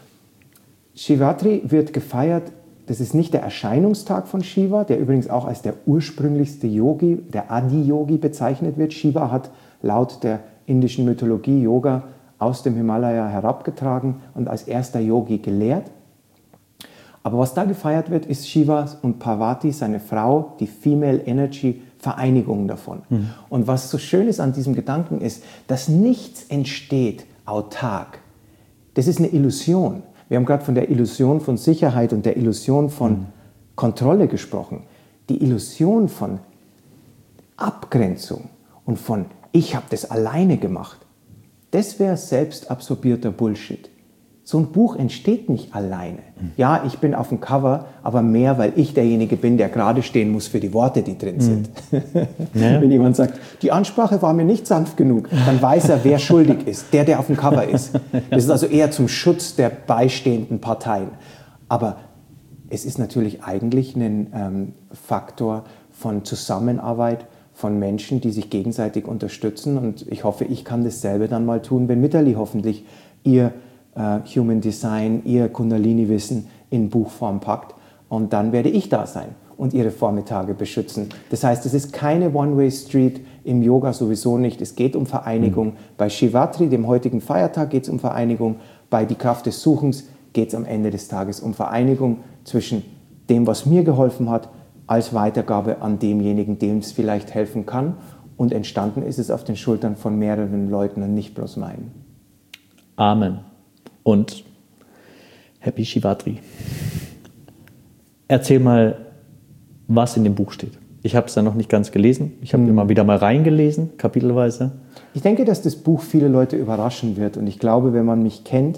Shivatri wird gefeiert. Das ist nicht der Erscheinungstag von Shiva, der übrigens auch als der ursprünglichste Yogi, der Adi-Yogi bezeichnet wird. Shiva hat laut der indischen Mythologie Yoga aus dem Himalaya herabgetragen und als erster Yogi gelehrt. Aber was da gefeiert wird, ist Shiva und Parvati, seine Frau, die Female Energy, Vereinigung davon. Mhm. Und was so schön ist an diesem Gedanken ist, dass nichts entsteht autark. Das ist eine Illusion. Wir haben gerade von der Illusion von Sicherheit und der Illusion von mhm. Kontrolle gesprochen. Die Illusion von Abgrenzung und von ich habe das alleine gemacht, das wäre selbstabsorbierter Bullshit. So ein Buch entsteht nicht alleine. Mhm. Ja, ich bin auf dem Cover, aber mehr, weil ich derjenige bin, der gerade stehen muss für die Worte, die drin sind. Mhm. Ja. Wenn jemand sagt, die Ansprache war mir nicht sanft genug, dann weiß er, wer schuldig ist, der, der auf dem Cover ist. Das ist also eher zum Schutz der beistehenden Parteien. Aber es ist natürlich eigentlich ein ähm, Faktor von Zusammenarbeit von Menschen, die sich gegenseitig unterstützen. Und ich hoffe, ich kann dasselbe dann mal tun, wenn Mitterli hoffentlich ihr Uh, Human Design, ihr Kundalini-Wissen in Buchform packt und dann werde ich da sein und ihre Vormittage beschützen. Das heißt, es ist keine One-Way-Street im Yoga sowieso nicht. Es geht um Vereinigung. Mhm. Bei Shivatri, dem heutigen Feiertag, geht es um Vereinigung. Bei Die Kraft des Suchens geht es am Ende des Tages um Vereinigung zwischen dem, was mir geholfen hat, als Weitergabe an demjenigen, dem es vielleicht helfen kann. Und entstanden ist es auf den Schultern von mehreren Leuten und nicht bloß meinen. Amen. Und Happy Shivatri. Erzähl mal, was in dem Buch steht. Ich habe es ja noch nicht ganz gelesen. Ich habe hm. immer wieder mal reingelesen, kapitelweise. Ich denke, dass das Buch viele Leute überraschen wird. Und ich glaube, wenn man mich kennt,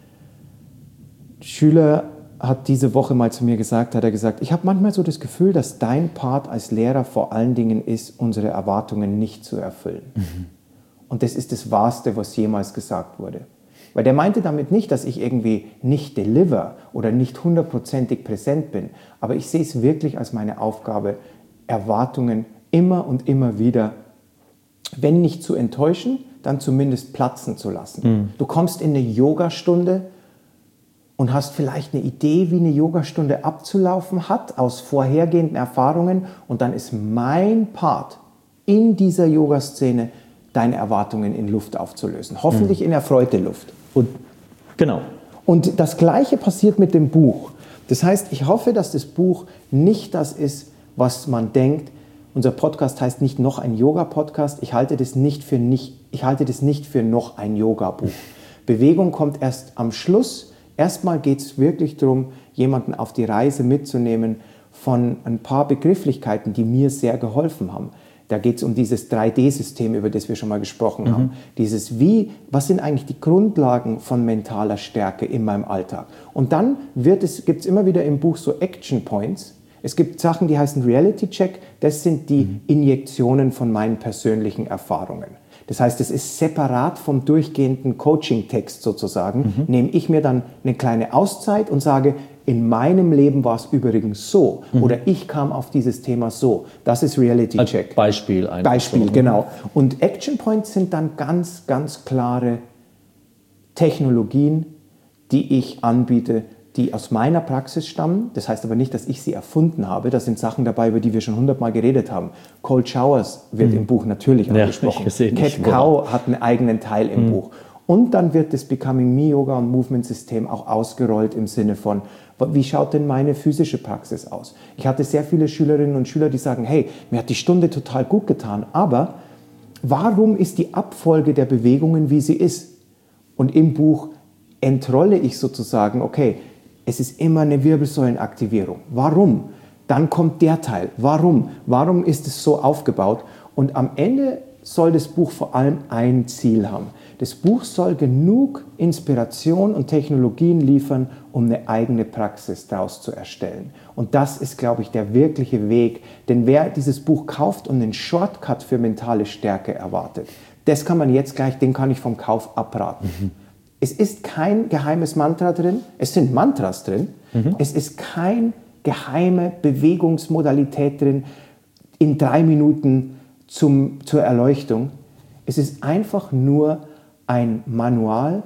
Schüler hat diese Woche mal zu mir gesagt, hat er gesagt, ich habe manchmal so das Gefühl, dass dein Part als Lehrer vor allen Dingen ist, unsere Erwartungen nicht zu erfüllen. Mhm. Und das ist das Wahrste, was jemals gesagt wurde. Weil der meinte damit nicht, dass ich irgendwie nicht deliver oder nicht hundertprozentig präsent bin. Aber ich sehe es wirklich als meine Aufgabe, Erwartungen immer und immer wieder, wenn nicht zu enttäuschen, dann zumindest platzen zu lassen. Mhm. Du kommst in eine Yogastunde und hast vielleicht eine Idee, wie eine Yogastunde abzulaufen hat aus vorhergehenden Erfahrungen und dann ist mein Part in dieser Yoga-Szene, deine Erwartungen in Luft aufzulösen. Hoffentlich mhm. in erfreute Luft. Und genau. Und das Gleiche passiert mit dem Buch. Das heißt, ich hoffe, dass das Buch nicht das ist, was man denkt. Unser Podcast heißt nicht noch ein Yoga-Podcast. Ich halte das nicht für nicht, ich halte das nicht für noch ein Yoga-Buch. Bewegung kommt erst am Schluss. Erstmal geht es wirklich darum, jemanden auf die Reise mitzunehmen von ein paar Begrifflichkeiten, die mir sehr geholfen haben. Da geht es um dieses drei D System, über das wir schon mal gesprochen mhm. haben. Dieses wie, was sind eigentlich die Grundlagen von mentaler Stärke in meinem Alltag? Und dann wird es, gibt es immer wieder im Buch so Action Points. Es gibt Sachen, die heißen Reality Check. Das sind die mhm. Injektionen von meinen persönlichen Erfahrungen. Das heißt, es ist separat vom durchgehenden Coaching-Text sozusagen. Mhm. Nehme ich mir dann eine kleine Auszeit und sage, in meinem Leben war es übrigens so. Mhm. Oder ich kam auf dieses Thema so. Das ist Reality Check. Als Beispiel. Beispiel, so. Genau. Und Action Points sind dann ganz, ganz klare Technologien, die ich anbiete, die aus meiner Praxis stammen. Das heißt aber nicht, dass ich sie erfunden habe. Da sind Sachen dabei, über die wir schon hundertmal geredet haben. Cold Showers wird mhm. im Buch natürlich angesprochen. Ja, Cat Cow hat einen eigenen Teil im mhm. Buch. Und dann wird das Becoming Me Yoga und Movement System auch ausgerollt im Sinne von, wie schaut denn meine physische Praxis aus? Ich hatte sehr viele Schülerinnen und Schüler, die sagen, hey, mir hat die Stunde total gut getan, aber warum ist die Abfolge der Bewegungen, wie sie ist? Und im Buch entrolle ich sozusagen, okay, es ist immer eine Wirbelsäulenaktivierung. Warum? Dann kommt der Teil. Warum? Warum ist es so aufgebaut? Und am Ende soll das Buch vor allem ein Ziel haben. Das Buch soll genug Inspiration und Technologien liefern, um eine eigene Praxis daraus zu erstellen. Und das ist, glaube ich, der wirkliche Weg. Denn wer dieses Buch kauft und einen Shortcut für mentale Stärke erwartet, das kann man jetzt gleich, den kann ich vom Kauf abraten. Mhm. Es ist kein geheimes Mantra drin, es sind Mantras drin, mhm. es ist keine geheime Bewegungsmodalität drin in drei Minuten zum, zur Erleuchtung. Es ist einfach nur ein Manual,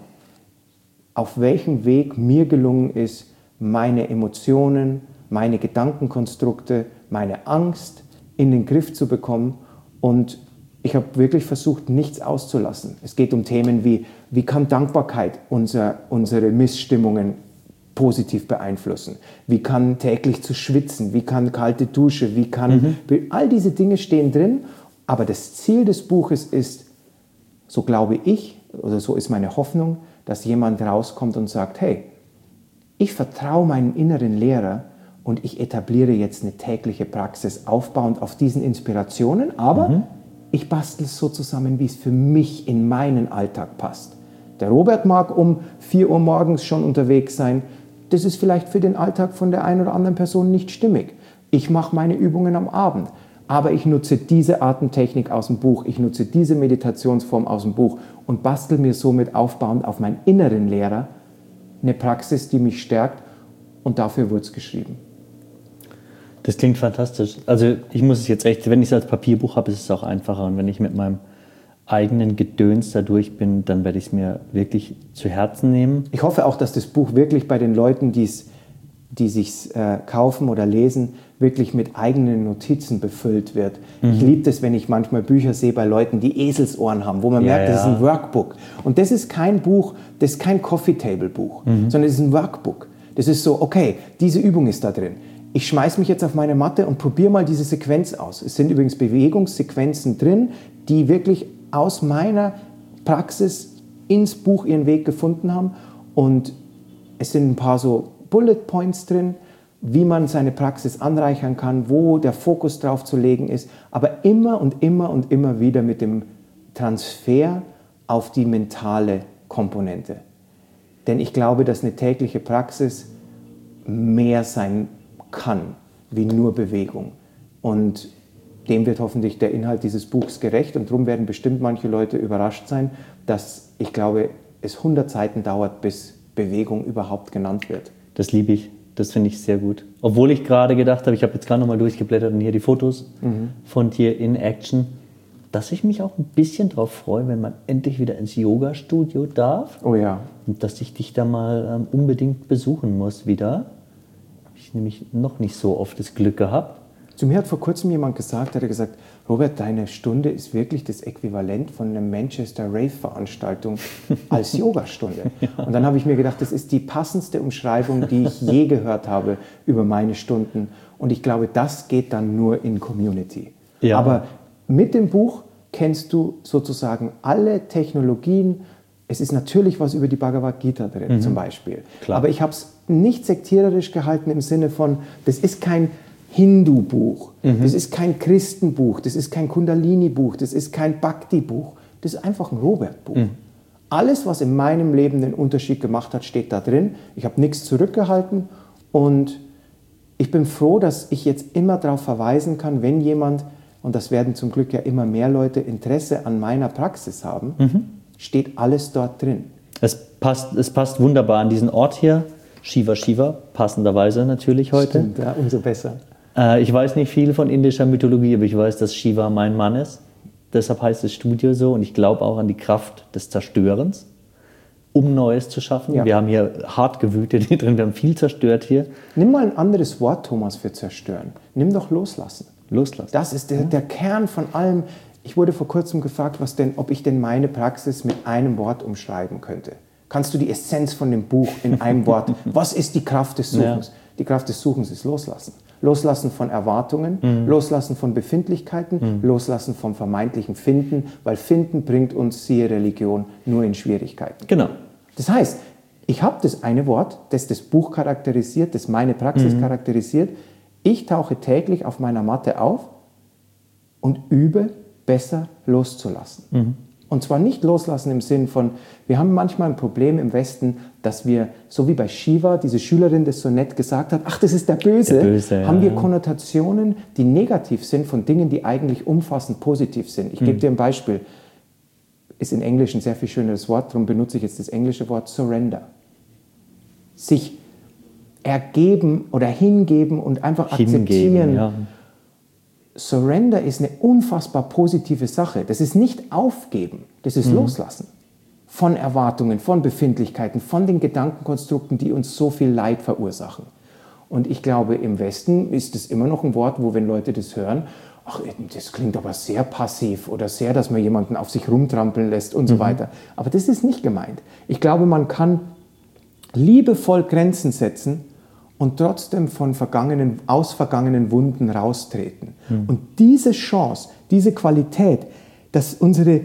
auf welchem Weg mir gelungen ist, meine Emotionen, meine Gedankenkonstrukte, meine Angst in den Griff zu bekommen. Und ich habe wirklich versucht, nichts auszulassen. Es geht um Themen wie, wie kann Dankbarkeit unser, unsere Missstimmungen positiv beeinflussen? Wie kann täglich zu schwitzen? Wie kann kalte Dusche? Wie kann, mhm. all diese Dinge stehen drin. Aber das Ziel des Buches ist, so glaube ich, oder so ist meine Hoffnung, dass jemand rauskommt und sagt, hey, ich vertraue meinem inneren Lehrer und ich etabliere jetzt eine tägliche Praxis aufbauend auf diesen Inspirationen, aber mhm. ich bastel es so zusammen, wie es für mich in meinen Alltag passt. Der Robert mag um vier Uhr morgens schon unterwegs sein. Das ist vielleicht für den Alltag von der einen oder anderen Person nicht stimmig. Ich mache meine Übungen am Abend. Aber ich nutze diese Atemtechnik aus dem Buch, ich nutze diese Meditationsform aus dem Buch und bastel mir somit aufbauend auf meinen inneren Lehrer eine Praxis, die mich stärkt, und dafür wurde es geschrieben. Das klingt fantastisch. Also ich muss es jetzt echt, wenn ich es als Papierbuch habe, ist es auch einfacher, und wenn ich mit meinem eigenen Gedöns da durch bin, dann werde ich es mir wirklich zu Herzen nehmen. Ich hoffe auch, dass das Buch wirklich bei den Leuten, die es die sich äh, kaufen oder lesen, wirklich mit eigenen Notizen befüllt wird. Mhm. Ich liebe das, wenn ich manchmal Bücher sehe bei Leuten, die Eselsohren haben, wo man ja, merkt, das ja. ist ein Workbook. Und das ist kein Buch, das ist kein Coffee-Table-Buch, mhm. sondern es ist ein Workbook. Das ist so, okay, diese Übung ist da drin. Ich schmeiße mich jetzt auf meine Matte und probiere mal diese Sequenz aus. Es sind übrigens Bewegungssequenzen drin, die wirklich aus meiner Praxis ins Buch ihren Weg gefunden haben. Und es sind ein paar so Bullet Points drin, wie man seine Praxis anreichern kann, wo der Fokus drauf zu legen ist, aber immer und immer und immer wieder mit dem Transfer auf die mentale Komponente. Denn ich glaube, dass eine tägliche Praxis mehr sein kann, wie nur Bewegung. Und dem wird hoffentlich der Inhalt dieses Buchs gerecht, und darum werden bestimmt manche Leute überrascht sein, dass, ich glaube, es hundert Seiten dauert, bis Bewegung überhaupt genannt wird. Das liebe ich, das finde ich sehr gut. Obwohl ich gerade gedacht habe, ich habe jetzt gerade nochmal durchgeblättert und hier die Fotos mhm. von dir in Action. dass ich mich auch ein bisschen drauf freue, wenn man endlich wieder ins Yoga-Studio darf. Oh ja. Und dass ich dich da mal ähm, unbedingt besuchen muss wieder. Ich nämlich noch nicht so oft das Glück gehabt. Zu mir hat vor kurzem jemand gesagt, der hat gesagt, Robert, deine Stunde ist wirklich das Äquivalent von einer Manchester Rave-Veranstaltung als Yogastunde. Ja. Und dann habe ich mir gedacht, das ist die passendste Umschreibung, die ich je gehört habe über meine Stunden. Und ich glaube, das geht dann nur in Community. Ja. Aber mit dem Buch kennst du sozusagen alle Technologien. Es ist natürlich was über die Bhagavad Gita drin, mhm. zum Beispiel. Klar. Aber ich habe es nicht sektiererisch gehalten im Sinne von, das ist kein Hindu-Buch, mhm. das ist kein Christenbuch, das ist kein Kundalini-Buch, das ist kein Bhakti-Buch, das ist einfach ein Robert-Buch. Mhm. Alles, was in meinem Leben den Unterschied gemacht hat, steht da drin. Ich habe nichts zurückgehalten und ich bin froh, dass ich jetzt immer darauf verweisen kann, wenn jemand, und das werden zum Glück ja immer mehr Leute, Interesse an meiner Praxis haben, mhm. steht alles dort drin. Es passt, es passt wunderbar an diesen Ort hier, Shiva Shiva, passenderweise natürlich heute. Stimmt, ja, umso besser. Ich weiß nicht viel von indischer Mythologie, aber ich weiß, dass Shiva mein Mann ist. Deshalb heißt das Studio so und ich glaube auch an die Kraft des Zerstörens, um Neues zu schaffen. Ja. Wir haben hier hart gewütet hier drin, wir haben viel zerstört hier. Nimm mal ein anderes Wort, Thomas, für zerstören. Nimm doch loslassen. Loslassen. Das ist der, ja. der Kern von allem. Ich wurde vor kurzem gefragt, was denn, ob ich denn meine Praxis mit einem Wort umschreiben könnte. Kannst du die Essenz von dem Buch in einem Wort, was ist die Kraft des Suchens? Ja. Die Kraft des Suchens ist Loslassen. Loslassen von Erwartungen, mhm. Loslassen von Befindlichkeiten, mhm. Loslassen vom vermeintlichen Finden, weil Finden bringt uns, siehe Religion, nur in Schwierigkeiten. Genau. Das heißt, ich habe das eine Wort, das das Buch charakterisiert, das meine Praxis mhm. charakterisiert. Ich tauche täglich auf meiner Matte auf und übe, besser loszulassen. Mhm. Und zwar nicht loslassen im Sinn von, wir haben manchmal ein Problem im Westen, dass wir, so wie bei Shiva, diese Schülerin das so nett gesagt hat, ach, das ist der Böse, der Böse haben ja. wir Konnotationen, die negativ sind von Dingen, die eigentlich umfassend positiv sind. Ich mhm. gebe dir ein Beispiel. Ist in Englisch ein sehr viel schöneres Wort, darum benutze ich jetzt das englische Wort Surrender. Sich ergeben oder hingeben und einfach akzeptieren. Hingeben, ja. Surrender ist eine unfassbar positive Sache. Das ist nicht aufgeben, das ist mhm. loslassen. Von Erwartungen, von Befindlichkeiten, von den Gedankenkonstrukten, die uns so viel Leid verursachen. Und ich glaube, im Westen ist es immer noch ein Wort, wo, wenn Leute das hören, ach, das klingt aber sehr passiv oder sehr, dass man jemanden auf sich rumtrampeln lässt und mhm. so weiter. Aber das ist nicht gemeint. Ich glaube, man kann liebevoll Grenzen setzen und trotzdem von vergangenen, aus vergangenen Wunden raustreten. Mhm. Und diese Chance, diese Qualität, dass unsere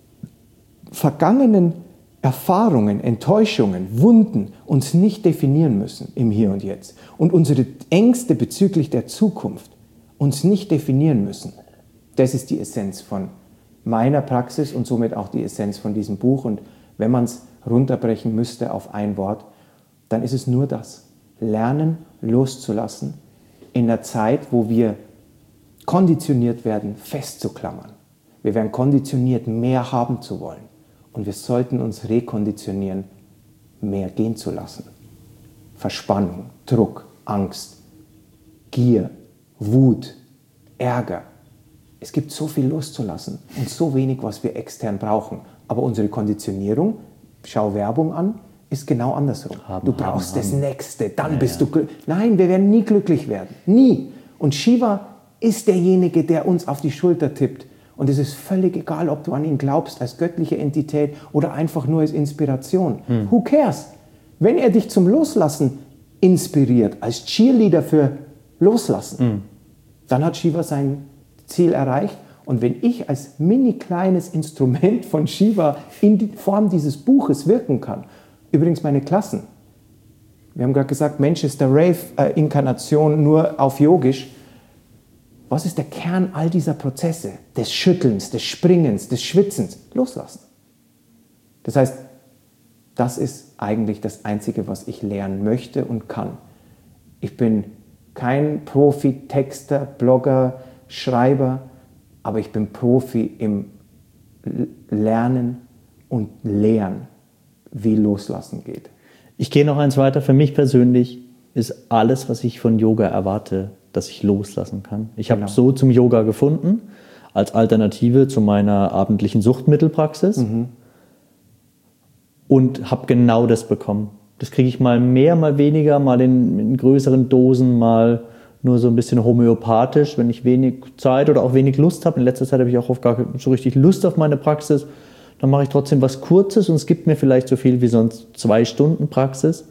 vergangenen Erfahrungen, Enttäuschungen, Wunden uns nicht definieren müssen im Hier und Jetzt und unsere Ängste bezüglich der Zukunft uns nicht definieren müssen. Das ist die Essenz von meiner Praxis und somit auch die Essenz von diesem Buch. Und wenn man es runterbrechen müsste auf ein Wort, dann ist es nur das. Lernen, loszulassen in der Zeit, wo wir konditioniert werden, festzuklammern. Wir werden konditioniert, mehr haben zu wollen. Und wir sollten uns rekonditionieren, mehr gehen zu lassen. Verspannung, Druck, Angst, Gier, Wut, Ärger. Es gibt so viel loszulassen und so wenig, was wir extern brauchen. Aber unsere Konditionierung, schau Werbung an, ist genau andersrum. Haben, du brauchst haben, das haben. Nächste, dann ja, bist ja. du glücklich. Nein, wir werden nie glücklich werden. Nie. Und Shiva ist derjenige, der uns auf die Schulter tippt. Und es ist völlig egal, ob du an ihn glaubst als göttliche Entität oder einfach nur als Inspiration. Hm. Who cares? Wenn er dich zum Loslassen inspiriert, als Cheerleader für Loslassen, hm. dann hat Shiva sein Ziel erreicht. Und wenn ich als mini kleines Instrument von Shiva in die Form dieses Buches wirken kann, übrigens meine Klassen, wir haben gerade gesagt, Manchester Rave-Inkarnation nur auf Yogisch. Was ist der Kern all dieser Prozesse? Des Schüttelns, des Springens, des Schwitzens? Loslassen. Das heißt, das ist eigentlich das Einzige, was ich lernen möchte und kann. Ich bin kein Profi-Texter, Blogger, Schreiber, aber ich bin Profi im Lernen und Lehren, wie Loslassen geht. Ich gehe noch eins weiter. Für mich persönlich ist alles, was ich von Yoga erwarte, dass ich loslassen kann. Ich habe genau. so zum Yoga gefunden, als Alternative zu meiner abendlichen Suchtmittelpraxis mhm. und habe genau das bekommen. Das kriege ich mal mehr, mal weniger, mal in, in größeren Dosen, mal nur so ein bisschen homöopathisch, wenn ich wenig Zeit oder auch wenig Lust habe. In letzter Zeit habe ich auch oft gar nicht so richtig Lust auf meine Praxis. Dann mache ich trotzdem was Kurzes und es gibt mir vielleicht so viel wie sonst zwei Stunden Praxis.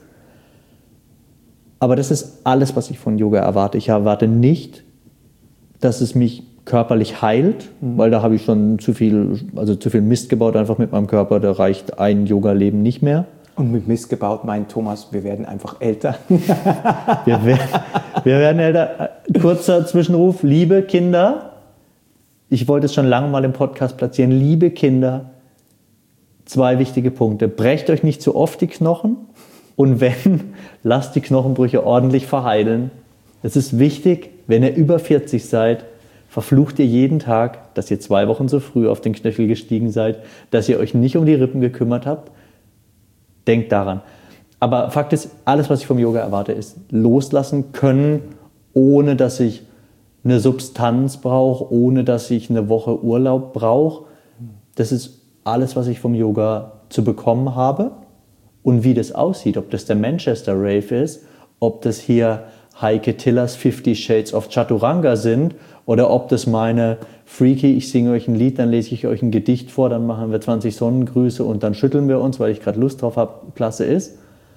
Aber das ist alles, was ich von Yoga erwarte. Ich erwarte nicht, dass es mich körperlich heilt, mhm. weil da habe ich schon zu viel, also zu viel Mist gebaut einfach mit meinem Körper. Da reicht ein Yoga-Leben nicht mehr. Und mit Mist gebaut meint Thomas, wir werden einfach älter. wir, werden, wir werden älter. Kurzer Zwischenruf, liebe Kinder, ich wollte es schon lange mal im Podcast platzieren, liebe Kinder, zwei wichtige Punkte. Brecht euch nicht zu oft die Knochen und wenn, lasst die Knochenbrüche ordentlich verheilen. Es ist wichtig, wenn ihr über vierzig seid, verflucht ihr jeden Tag, dass ihr zwei Wochen zu früh auf den Knöchel gestiegen seid, dass ihr euch nicht um die Rippen gekümmert habt. Denkt daran. Aber Fakt ist, alles, was ich vom Yoga erwarte, ist loslassen können, ohne dass ich eine Substanz brauche, ohne dass ich eine Woche Urlaub brauche. Das ist alles, was ich vom Yoga zu bekommen habe. Und wie das aussieht, ob das der Manchester Rave ist, ob das hier Heike Tillers Fifty Shades of Chaturanga sind oder ob das meine Freaky, ich singe euch ein Lied, dann lese ich euch ein Gedicht vor, dann machen wir zwanzig Sonnengrüße und dann schütteln wir uns, weil ich gerade Lust drauf habe, klasse ist.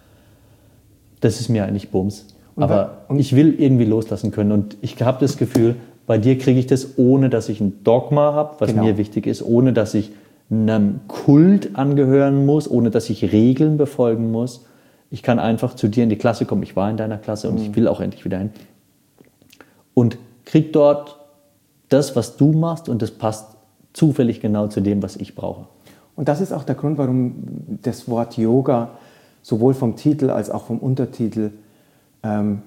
Das ist mir eigentlich Bums. Und Aber und ich will irgendwie loslassen können und ich habe das Gefühl, bei dir kriege ich das, ohne dass ich ein Dogma habe, was genau. mir wichtig ist, ohne dass ich einem Kult angehören muss, ohne dass ich Regeln befolgen muss. Ich kann einfach zu dir in die Klasse kommen. Ich war in deiner Klasse und mhm. ich will auch endlich wieder hin. Und krieg dort das, was du machst, und das passt zufällig genau zu dem, was ich brauche. Und das ist auch der Grund, warum das Wort Yoga sowohl vom Titel als auch vom Untertitel ähm,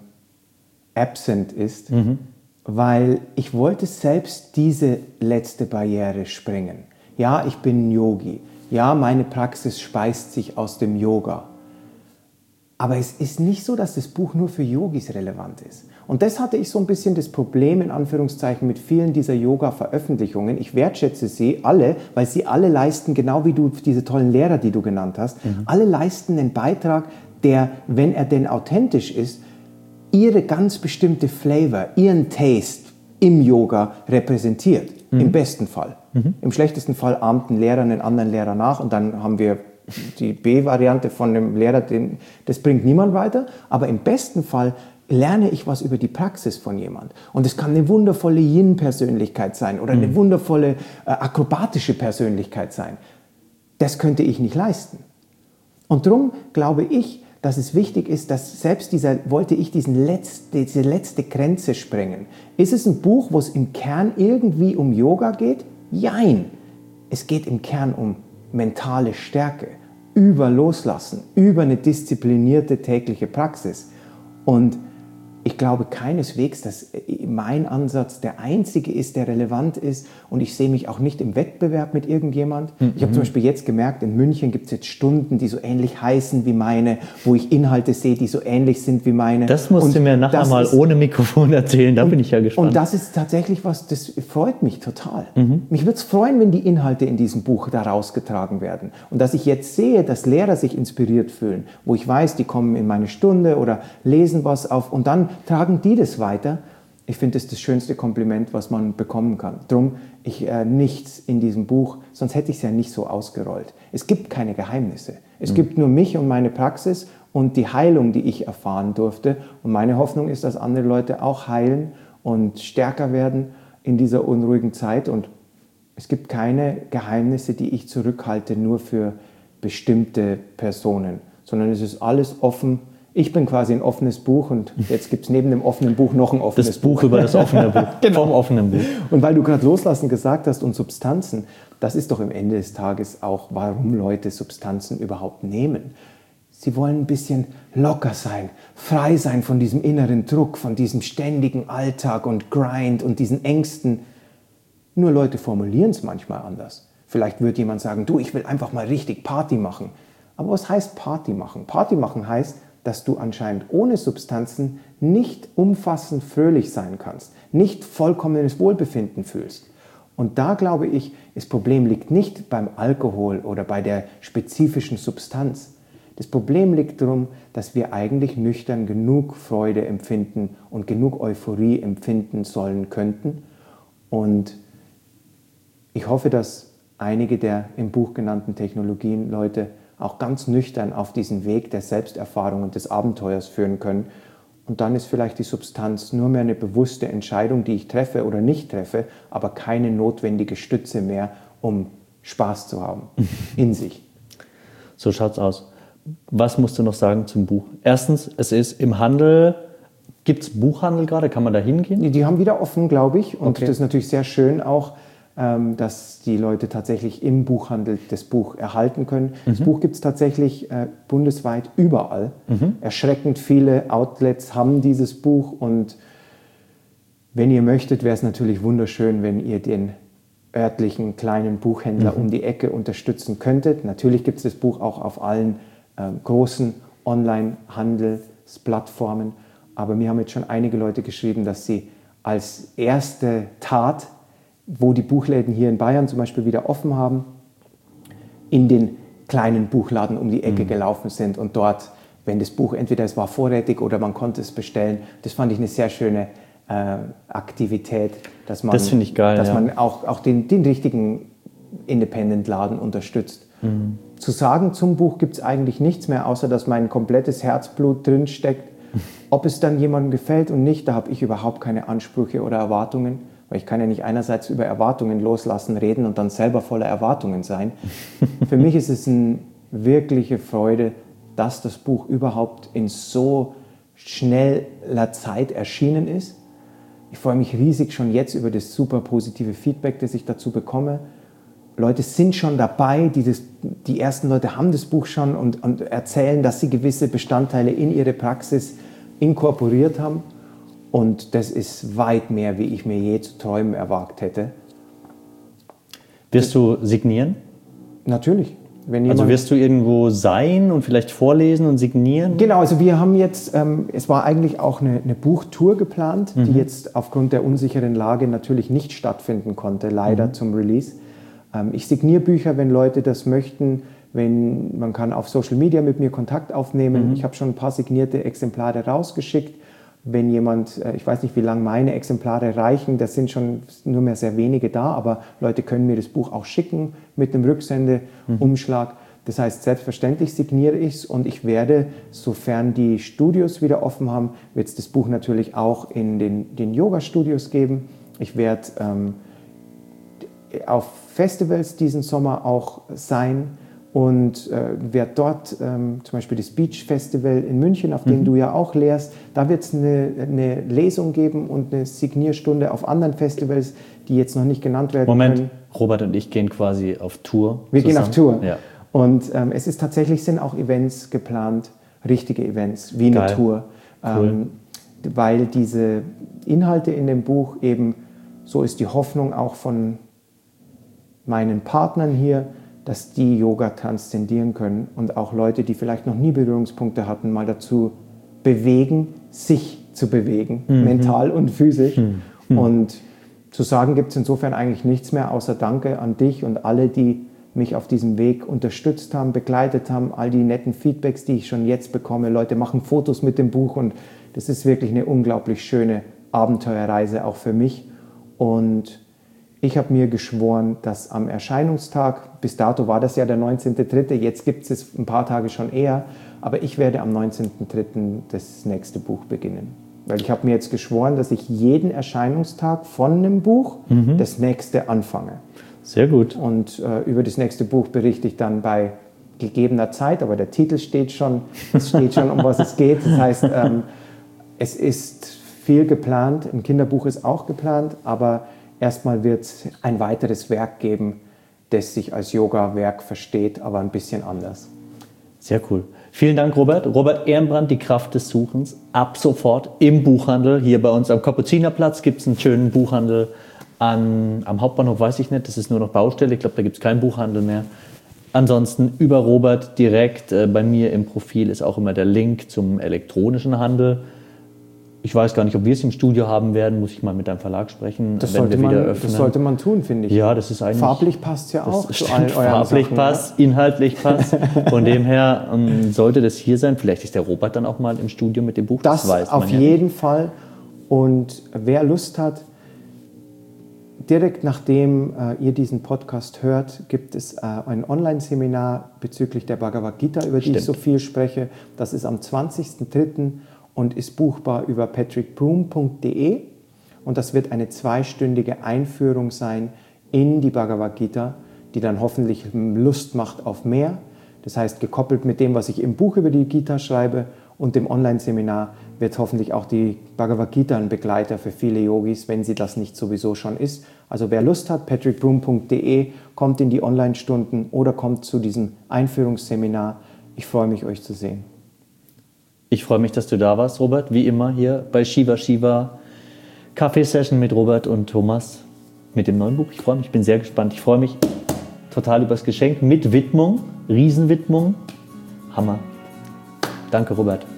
absent ist, mhm. weil ich wollte selbst diese letzte Barriere sprengen. Ja, ich bin ein Yogi. Ja, meine Praxis speist sich aus dem Yoga. Aber es ist nicht so, dass das Buch nur für Yogis relevant ist. Und das hatte ich so ein bisschen das Problem, in Anführungszeichen, mit vielen dieser Yoga-Veröffentlichungen. Ich wertschätze sie alle, weil sie alle leisten, genau wie du, diese tollen Lehrer, die du genannt hast, mhm. alle leisten einen Beitrag, der, wenn er denn authentisch ist, ihre ganz bestimmte Flavor, ihren Taste im Yoga repräsentiert. Mhm. Im besten Fall. Mhm. Im schlechtesten Fall ahmt ein Lehrer einen anderen Lehrer nach und dann haben wir die B-Variante von dem Lehrer, den, das bringt niemand weiter, aber im besten Fall lerne ich was über die Praxis von jemand. Und es kann eine wundervolle Yin-Persönlichkeit sein oder eine mhm. wundervolle äh, akrobatische Persönlichkeit sein. Das könnte ich nicht leisten. Und darum glaube ich, dass es wichtig ist, dass selbst dieser, wollte ich diesen letzte, diese letzte Grenze sprengen. Ist es ein Buch, wo es im Kern irgendwie um Yoga geht? Jein. Es geht im Kern um mentale Stärke, über Loslassen, über eine disziplinierte tägliche Praxis. Und ich glaube keineswegs, dass mein Ansatz der einzige ist, der relevant ist. Und ich sehe mich auch nicht im Wettbewerb mit irgendjemand. Mhm. Ich habe zum Beispiel jetzt gemerkt, in München gibt es jetzt Stunden, die so ähnlich heißen wie meine, wo ich Inhalte sehe, die so ähnlich sind wie meine. Das musst und du mir nachher mal ist, ohne Mikrofon erzählen, da und, bin ich ja gespannt. Und das ist tatsächlich was, das freut mich total. Mhm. Mich würde es freuen, wenn die Inhalte in diesem Buch da rausgetragen werden. Und dass ich jetzt sehe, dass Lehrer sich inspiriert fühlen, wo ich weiß, die kommen in meine Stunde oder lesen was auf und dann tragen die das weiter. Ich finde, das ist das schönste Kompliment, was man bekommen kann. Drum, ich äh, nichts in diesem Buch, sonst hätte ich es ja nicht so ausgerollt. Es gibt keine Geheimnisse. Es mhm. gibt nur mich und meine Praxis und die Heilung, die ich erfahren durfte. Und meine Hoffnung ist, dass andere Leute auch heilen und stärker werden in dieser unruhigen Zeit. Und es gibt keine Geheimnisse, die ich zurückhalte, nur für bestimmte Personen, sondern es ist alles offen. Ich bin quasi ein offenes Buch und jetzt gibt es neben dem offenen Buch noch ein offenes Buch. Das Buch über das offene Buch, genau. Vom offenen Buch. Und weil du gerade Loslassen gesagt hast und Substanzen, das ist doch am Ende des Tages auch, warum Leute Substanzen überhaupt nehmen. Sie wollen ein bisschen locker sein, frei sein von diesem inneren Druck, von diesem ständigen Alltag und Grind und diesen Ängsten. Nur Leute formulieren es manchmal anders. Vielleicht wird jemand sagen, du, ich will einfach mal richtig Party machen. Aber was heißt Party machen? Party machen heißt, dass du anscheinend ohne Substanzen nicht umfassend fröhlich sein kannst, nicht vollkommenes Wohlbefinden fühlst. Und da glaube ich, das Problem liegt nicht beim Alkohol oder bei der spezifischen Substanz. Das Problem liegt darum, dass wir eigentlich nüchtern genug Freude empfinden und genug Euphorie empfinden sollen könnten. Und ich hoffe, dass einige der im Buch genannten Technologien Leute auch ganz nüchtern auf diesen Weg der Selbsterfahrung und des Abenteuers führen können. Und dann ist vielleicht die Substanz nur mehr eine bewusste Entscheidung, die ich treffe oder nicht treffe, aber keine notwendige Stütze mehr, um Spaß zu haben in sich. So schaut's aus. Was musst du noch sagen zum Buch? Erstens, es ist im Handel. Gibt es Buchhandel gerade? Kann man da hingehen? Die, die haben wieder offen, glaube ich. Und Okay. das ist natürlich sehr schön auch, ähm, dass die Leute tatsächlich im Buchhandel das Buch erhalten können. Mhm. Das Buch gibt es tatsächlich äh, bundesweit überall. Mhm. Erschreckend viele Outlets haben dieses Buch. Und wenn ihr möchtet, wäre es natürlich wunderschön, wenn ihr den örtlichen kleinen Buchhändler mhm. um die Ecke unterstützen könntet. Natürlich gibt es das Buch auch auf allen äh, großen Online-Handelsplattformen. Aber mir haben jetzt schon einige Leute geschrieben, dass sie als erste Tat, wo die Buchläden hier in Bayern zum Beispiel wieder offen haben, in den kleinen Buchladen um die Ecke mhm. gelaufen sind und dort, wenn das Buch, entweder es war vorrätig oder man konnte es bestellen, das fand ich eine sehr schöne äh, Aktivität, dass man, das finde ich geil, dass ja. man auch, auch den, den richtigen Independent-Laden unterstützt. Mhm. Zu sagen zum Buch gibt es eigentlich nichts mehr, außer dass mein komplettes Herzblut drin steckt. Ob es dann jemandem gefällt und nicht, da habe ich überhaupt keine Ansprüche oder Erwartungen, weil ich kann ja nicht einerseits über Erwartungen loslassen, reden und dann selber voller Erwartungen sein. Für mich ist es eine wirkliche Freude, dass das Buch überhaupt in so schneller Zeit erschienen ist. Ich freue mich riesig schon jetzt über das super positive Feedback, das ich dazu bekomme. Leute sind schon dabei, die, das, die ersten Leute haben das Buch schon und, und erzählen, dass sie gewisse Bestandteile in ihre Praxis inkorporiert haben. Und das ist weit mehr, wie ich mir je zu träumen erwagt hätte. Wirst du signieren? Natürlich. Wenn Also wirst du irgendwo sein und vielleicht vorlesen und signieren? Genau, also wir haben jetzt, ähm, es war eigentlich auch eine, eine Buchtour geplant, mhm. die jetzt aufgrund der unsicheren Lage natürlich nicht stattfinden konnte, leider mhm. zum Release. Ähm, ich signiere Bücher, wenn Leute das möchten. Wenn, man kann auf Social Media mit mir Kontakt aufnehmen. Mhm. Ich habe schon ein paar signierte Exemplare rausgeschickt. Wenn jemand, ich weiß nicht, wie lange meine Exemplare reichen, das sind schon nur mehr sehr wenige da, aber Leute können mir das Buch auch schicken mit einem Rücksendeumschlag. Mhm. Das heißt, selbstverständlich signiere ich es und ich werde, sofern die Studios wieder offen haben, wird es das Buch natürlich auch in den, den Yoga-Studios geben. Ich werde ähm, auf Festivals diesen Sommer auch sein und äh, werde dort ähm, zum Beispiel das Beach Festival in München, auf dem mhm. du ja auch lehrst, da wird es eine, eine Lesung geben und eine Signierstunde auf anderen Festivals, die jetzt noch nicht genannt werden Moment, können. Robert und ich gehen quasi auf Tour. Wir zusammen. gehen auf Tour. Ja. Und ähm, es ist tatsächlich, sind auch Events geplant, richtige Events, wie Geil. eine Tour. Cool. Ähm, weil diese Inhalte in dem Buch eben, so ist die Hoffnung auch von meinen Partnern hier, dass die Yoga transzendieren können und auch Leute, die vielleicht noch nie Berührungspunkte hatten, mal dazu bewegen, sich zu bewegen, mhm. mental und physisch. Mhm. Und zu sagen gibt es insofern eigentlich nichts mehr, außer Danke an dich und alle, die mich auf diesem Weg unterstützt haben, begleitet haben, all die netten Feedbacks, die ich schon jetzt bekomme. Leute machen Fotos mit dem Buch und das ist wirklich eine unglaublich schöne Abenteuerreise auch für mich. Und ich habe mir geschworen, dass am Erscheinungstag, bis dato war das ja der neunzehnter dritter, jetzt gibt es ein paar Tage schon eher, aber ich werde am neunzehnter dritter das nächste Buch beginnen. Weil ich habe mir jetzt geschworen, dass ich jeden Erscheinungstag von einem Buch mhm. das nächste anfange. Sehr gut. Und äh, über das nächste Buch berichte ich dann bei gegebener Zeit, aber der Titel steht schon, es steht schon, um was es geht. Das heißt, ähm, es ist viel geplant, ein Kinderbuch ist auch geplant, aber erstmal wird es ein weiteres Werk geben, das sich als Yoga-Werk versteht, aber ein bisschen anders. Sehr cool. Vielen Dank, Robert. Robert Ehrenbrand, die Kraft des Suchens. Ab sofort im Buchhandel. Hier bei uns am Kapuzinerplatz gibt es einen schönen Buchhandel. An, am Hauptbahnhof weiß ich nicht, das ist nur noch Baustelle. Ich glaube, da gibt es keinen Buchhandel mehr. Ansonsten über Robert direkt äh, bei mir im Profil ist auch immer der Link zum elektronischen Handel. Ich weiß gar nicht, ob wir es im Studio haben werden, muss ich mal mit deinem Verlag sprechen, Das, wenn sollte wir wieder man, öffnen. das sollte man tun, finde ich. Ja, das ist eigentlich... Farblich passt ja auch das zu stimmt, allen euren farblich Sachen, passt, inhaltlich passt. Von dem her ähm, sollte das hier sein. Vielleicht ist der Robert dann auch mal im Studio mit dem Buch. Das, das weiß auf man ja jeden nicht. Fall. Und wer Lust hat, direkt nachdem äh, ihr diesen Podcast hört, gibt es äh, ein Online-Seminar bezüglich der Bhagavad Gita, über die Stimmt. ich so viel spreche. Das ist am zwanzigsten dritten und ist buchbar über patrick broom punkt de. Und das wird eine zweistündige Einführung sein in die Bhagavad Gita, die dann hoffentlich Lust macht auf mehr. Das heißt, gekoppelt mit dem, was ich im Buch über die Gita schreibe und dem Online-Seminar, wird hoffentlich auch die Bhagavad Gita ein Begleiter für viele Yogis, wenn sie das nicht sowieso schon ist. Also wer Lust hat, patrick broom punkt de, kommt in die Online-Stunden oder kommt zu diesem Einführungsseminar. Ich freue mich, euch zu sehen. Ich freue mich, dass du da warst, Robert, wie immer hier bei Shiva Shiva Kaffeesession mit Robert und Thomas mit dem neuen Buch. Ich freue mich, ich bin sehr gespannt. Ich freue mich total über das Geschenk mit Widmung, Riesenwidmung. Hammer. Danke, Robert.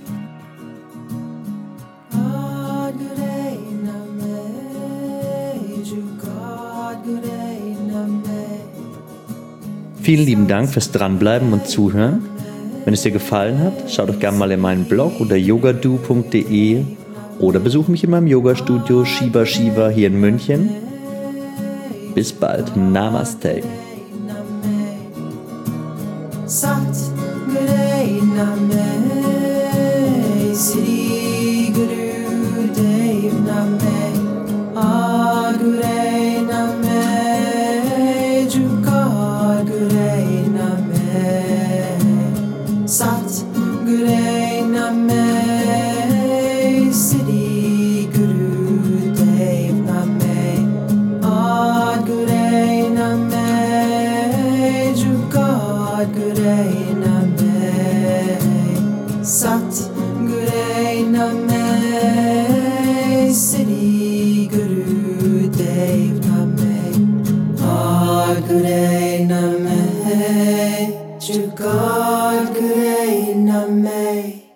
Vielen lieben Dank fürs Dranbleiben und Zuhören. Wenn es dir gefallen hat, schau doch gerne mal in meinen Blog unter yogadu punkt de oder besuch mich in meinem Yoga-Studio Shiva Shiva hier in München. Bis bald. Namaste. Sat Guru Name Sri Guru Dev Name Agure Name Jukar Gure Name Sat Guru Name Sri Guru Dev Name Agure Name Jukar Gure Name Sat Guru Name Sri Guru Dev Name Agure Name Jukar Gure Name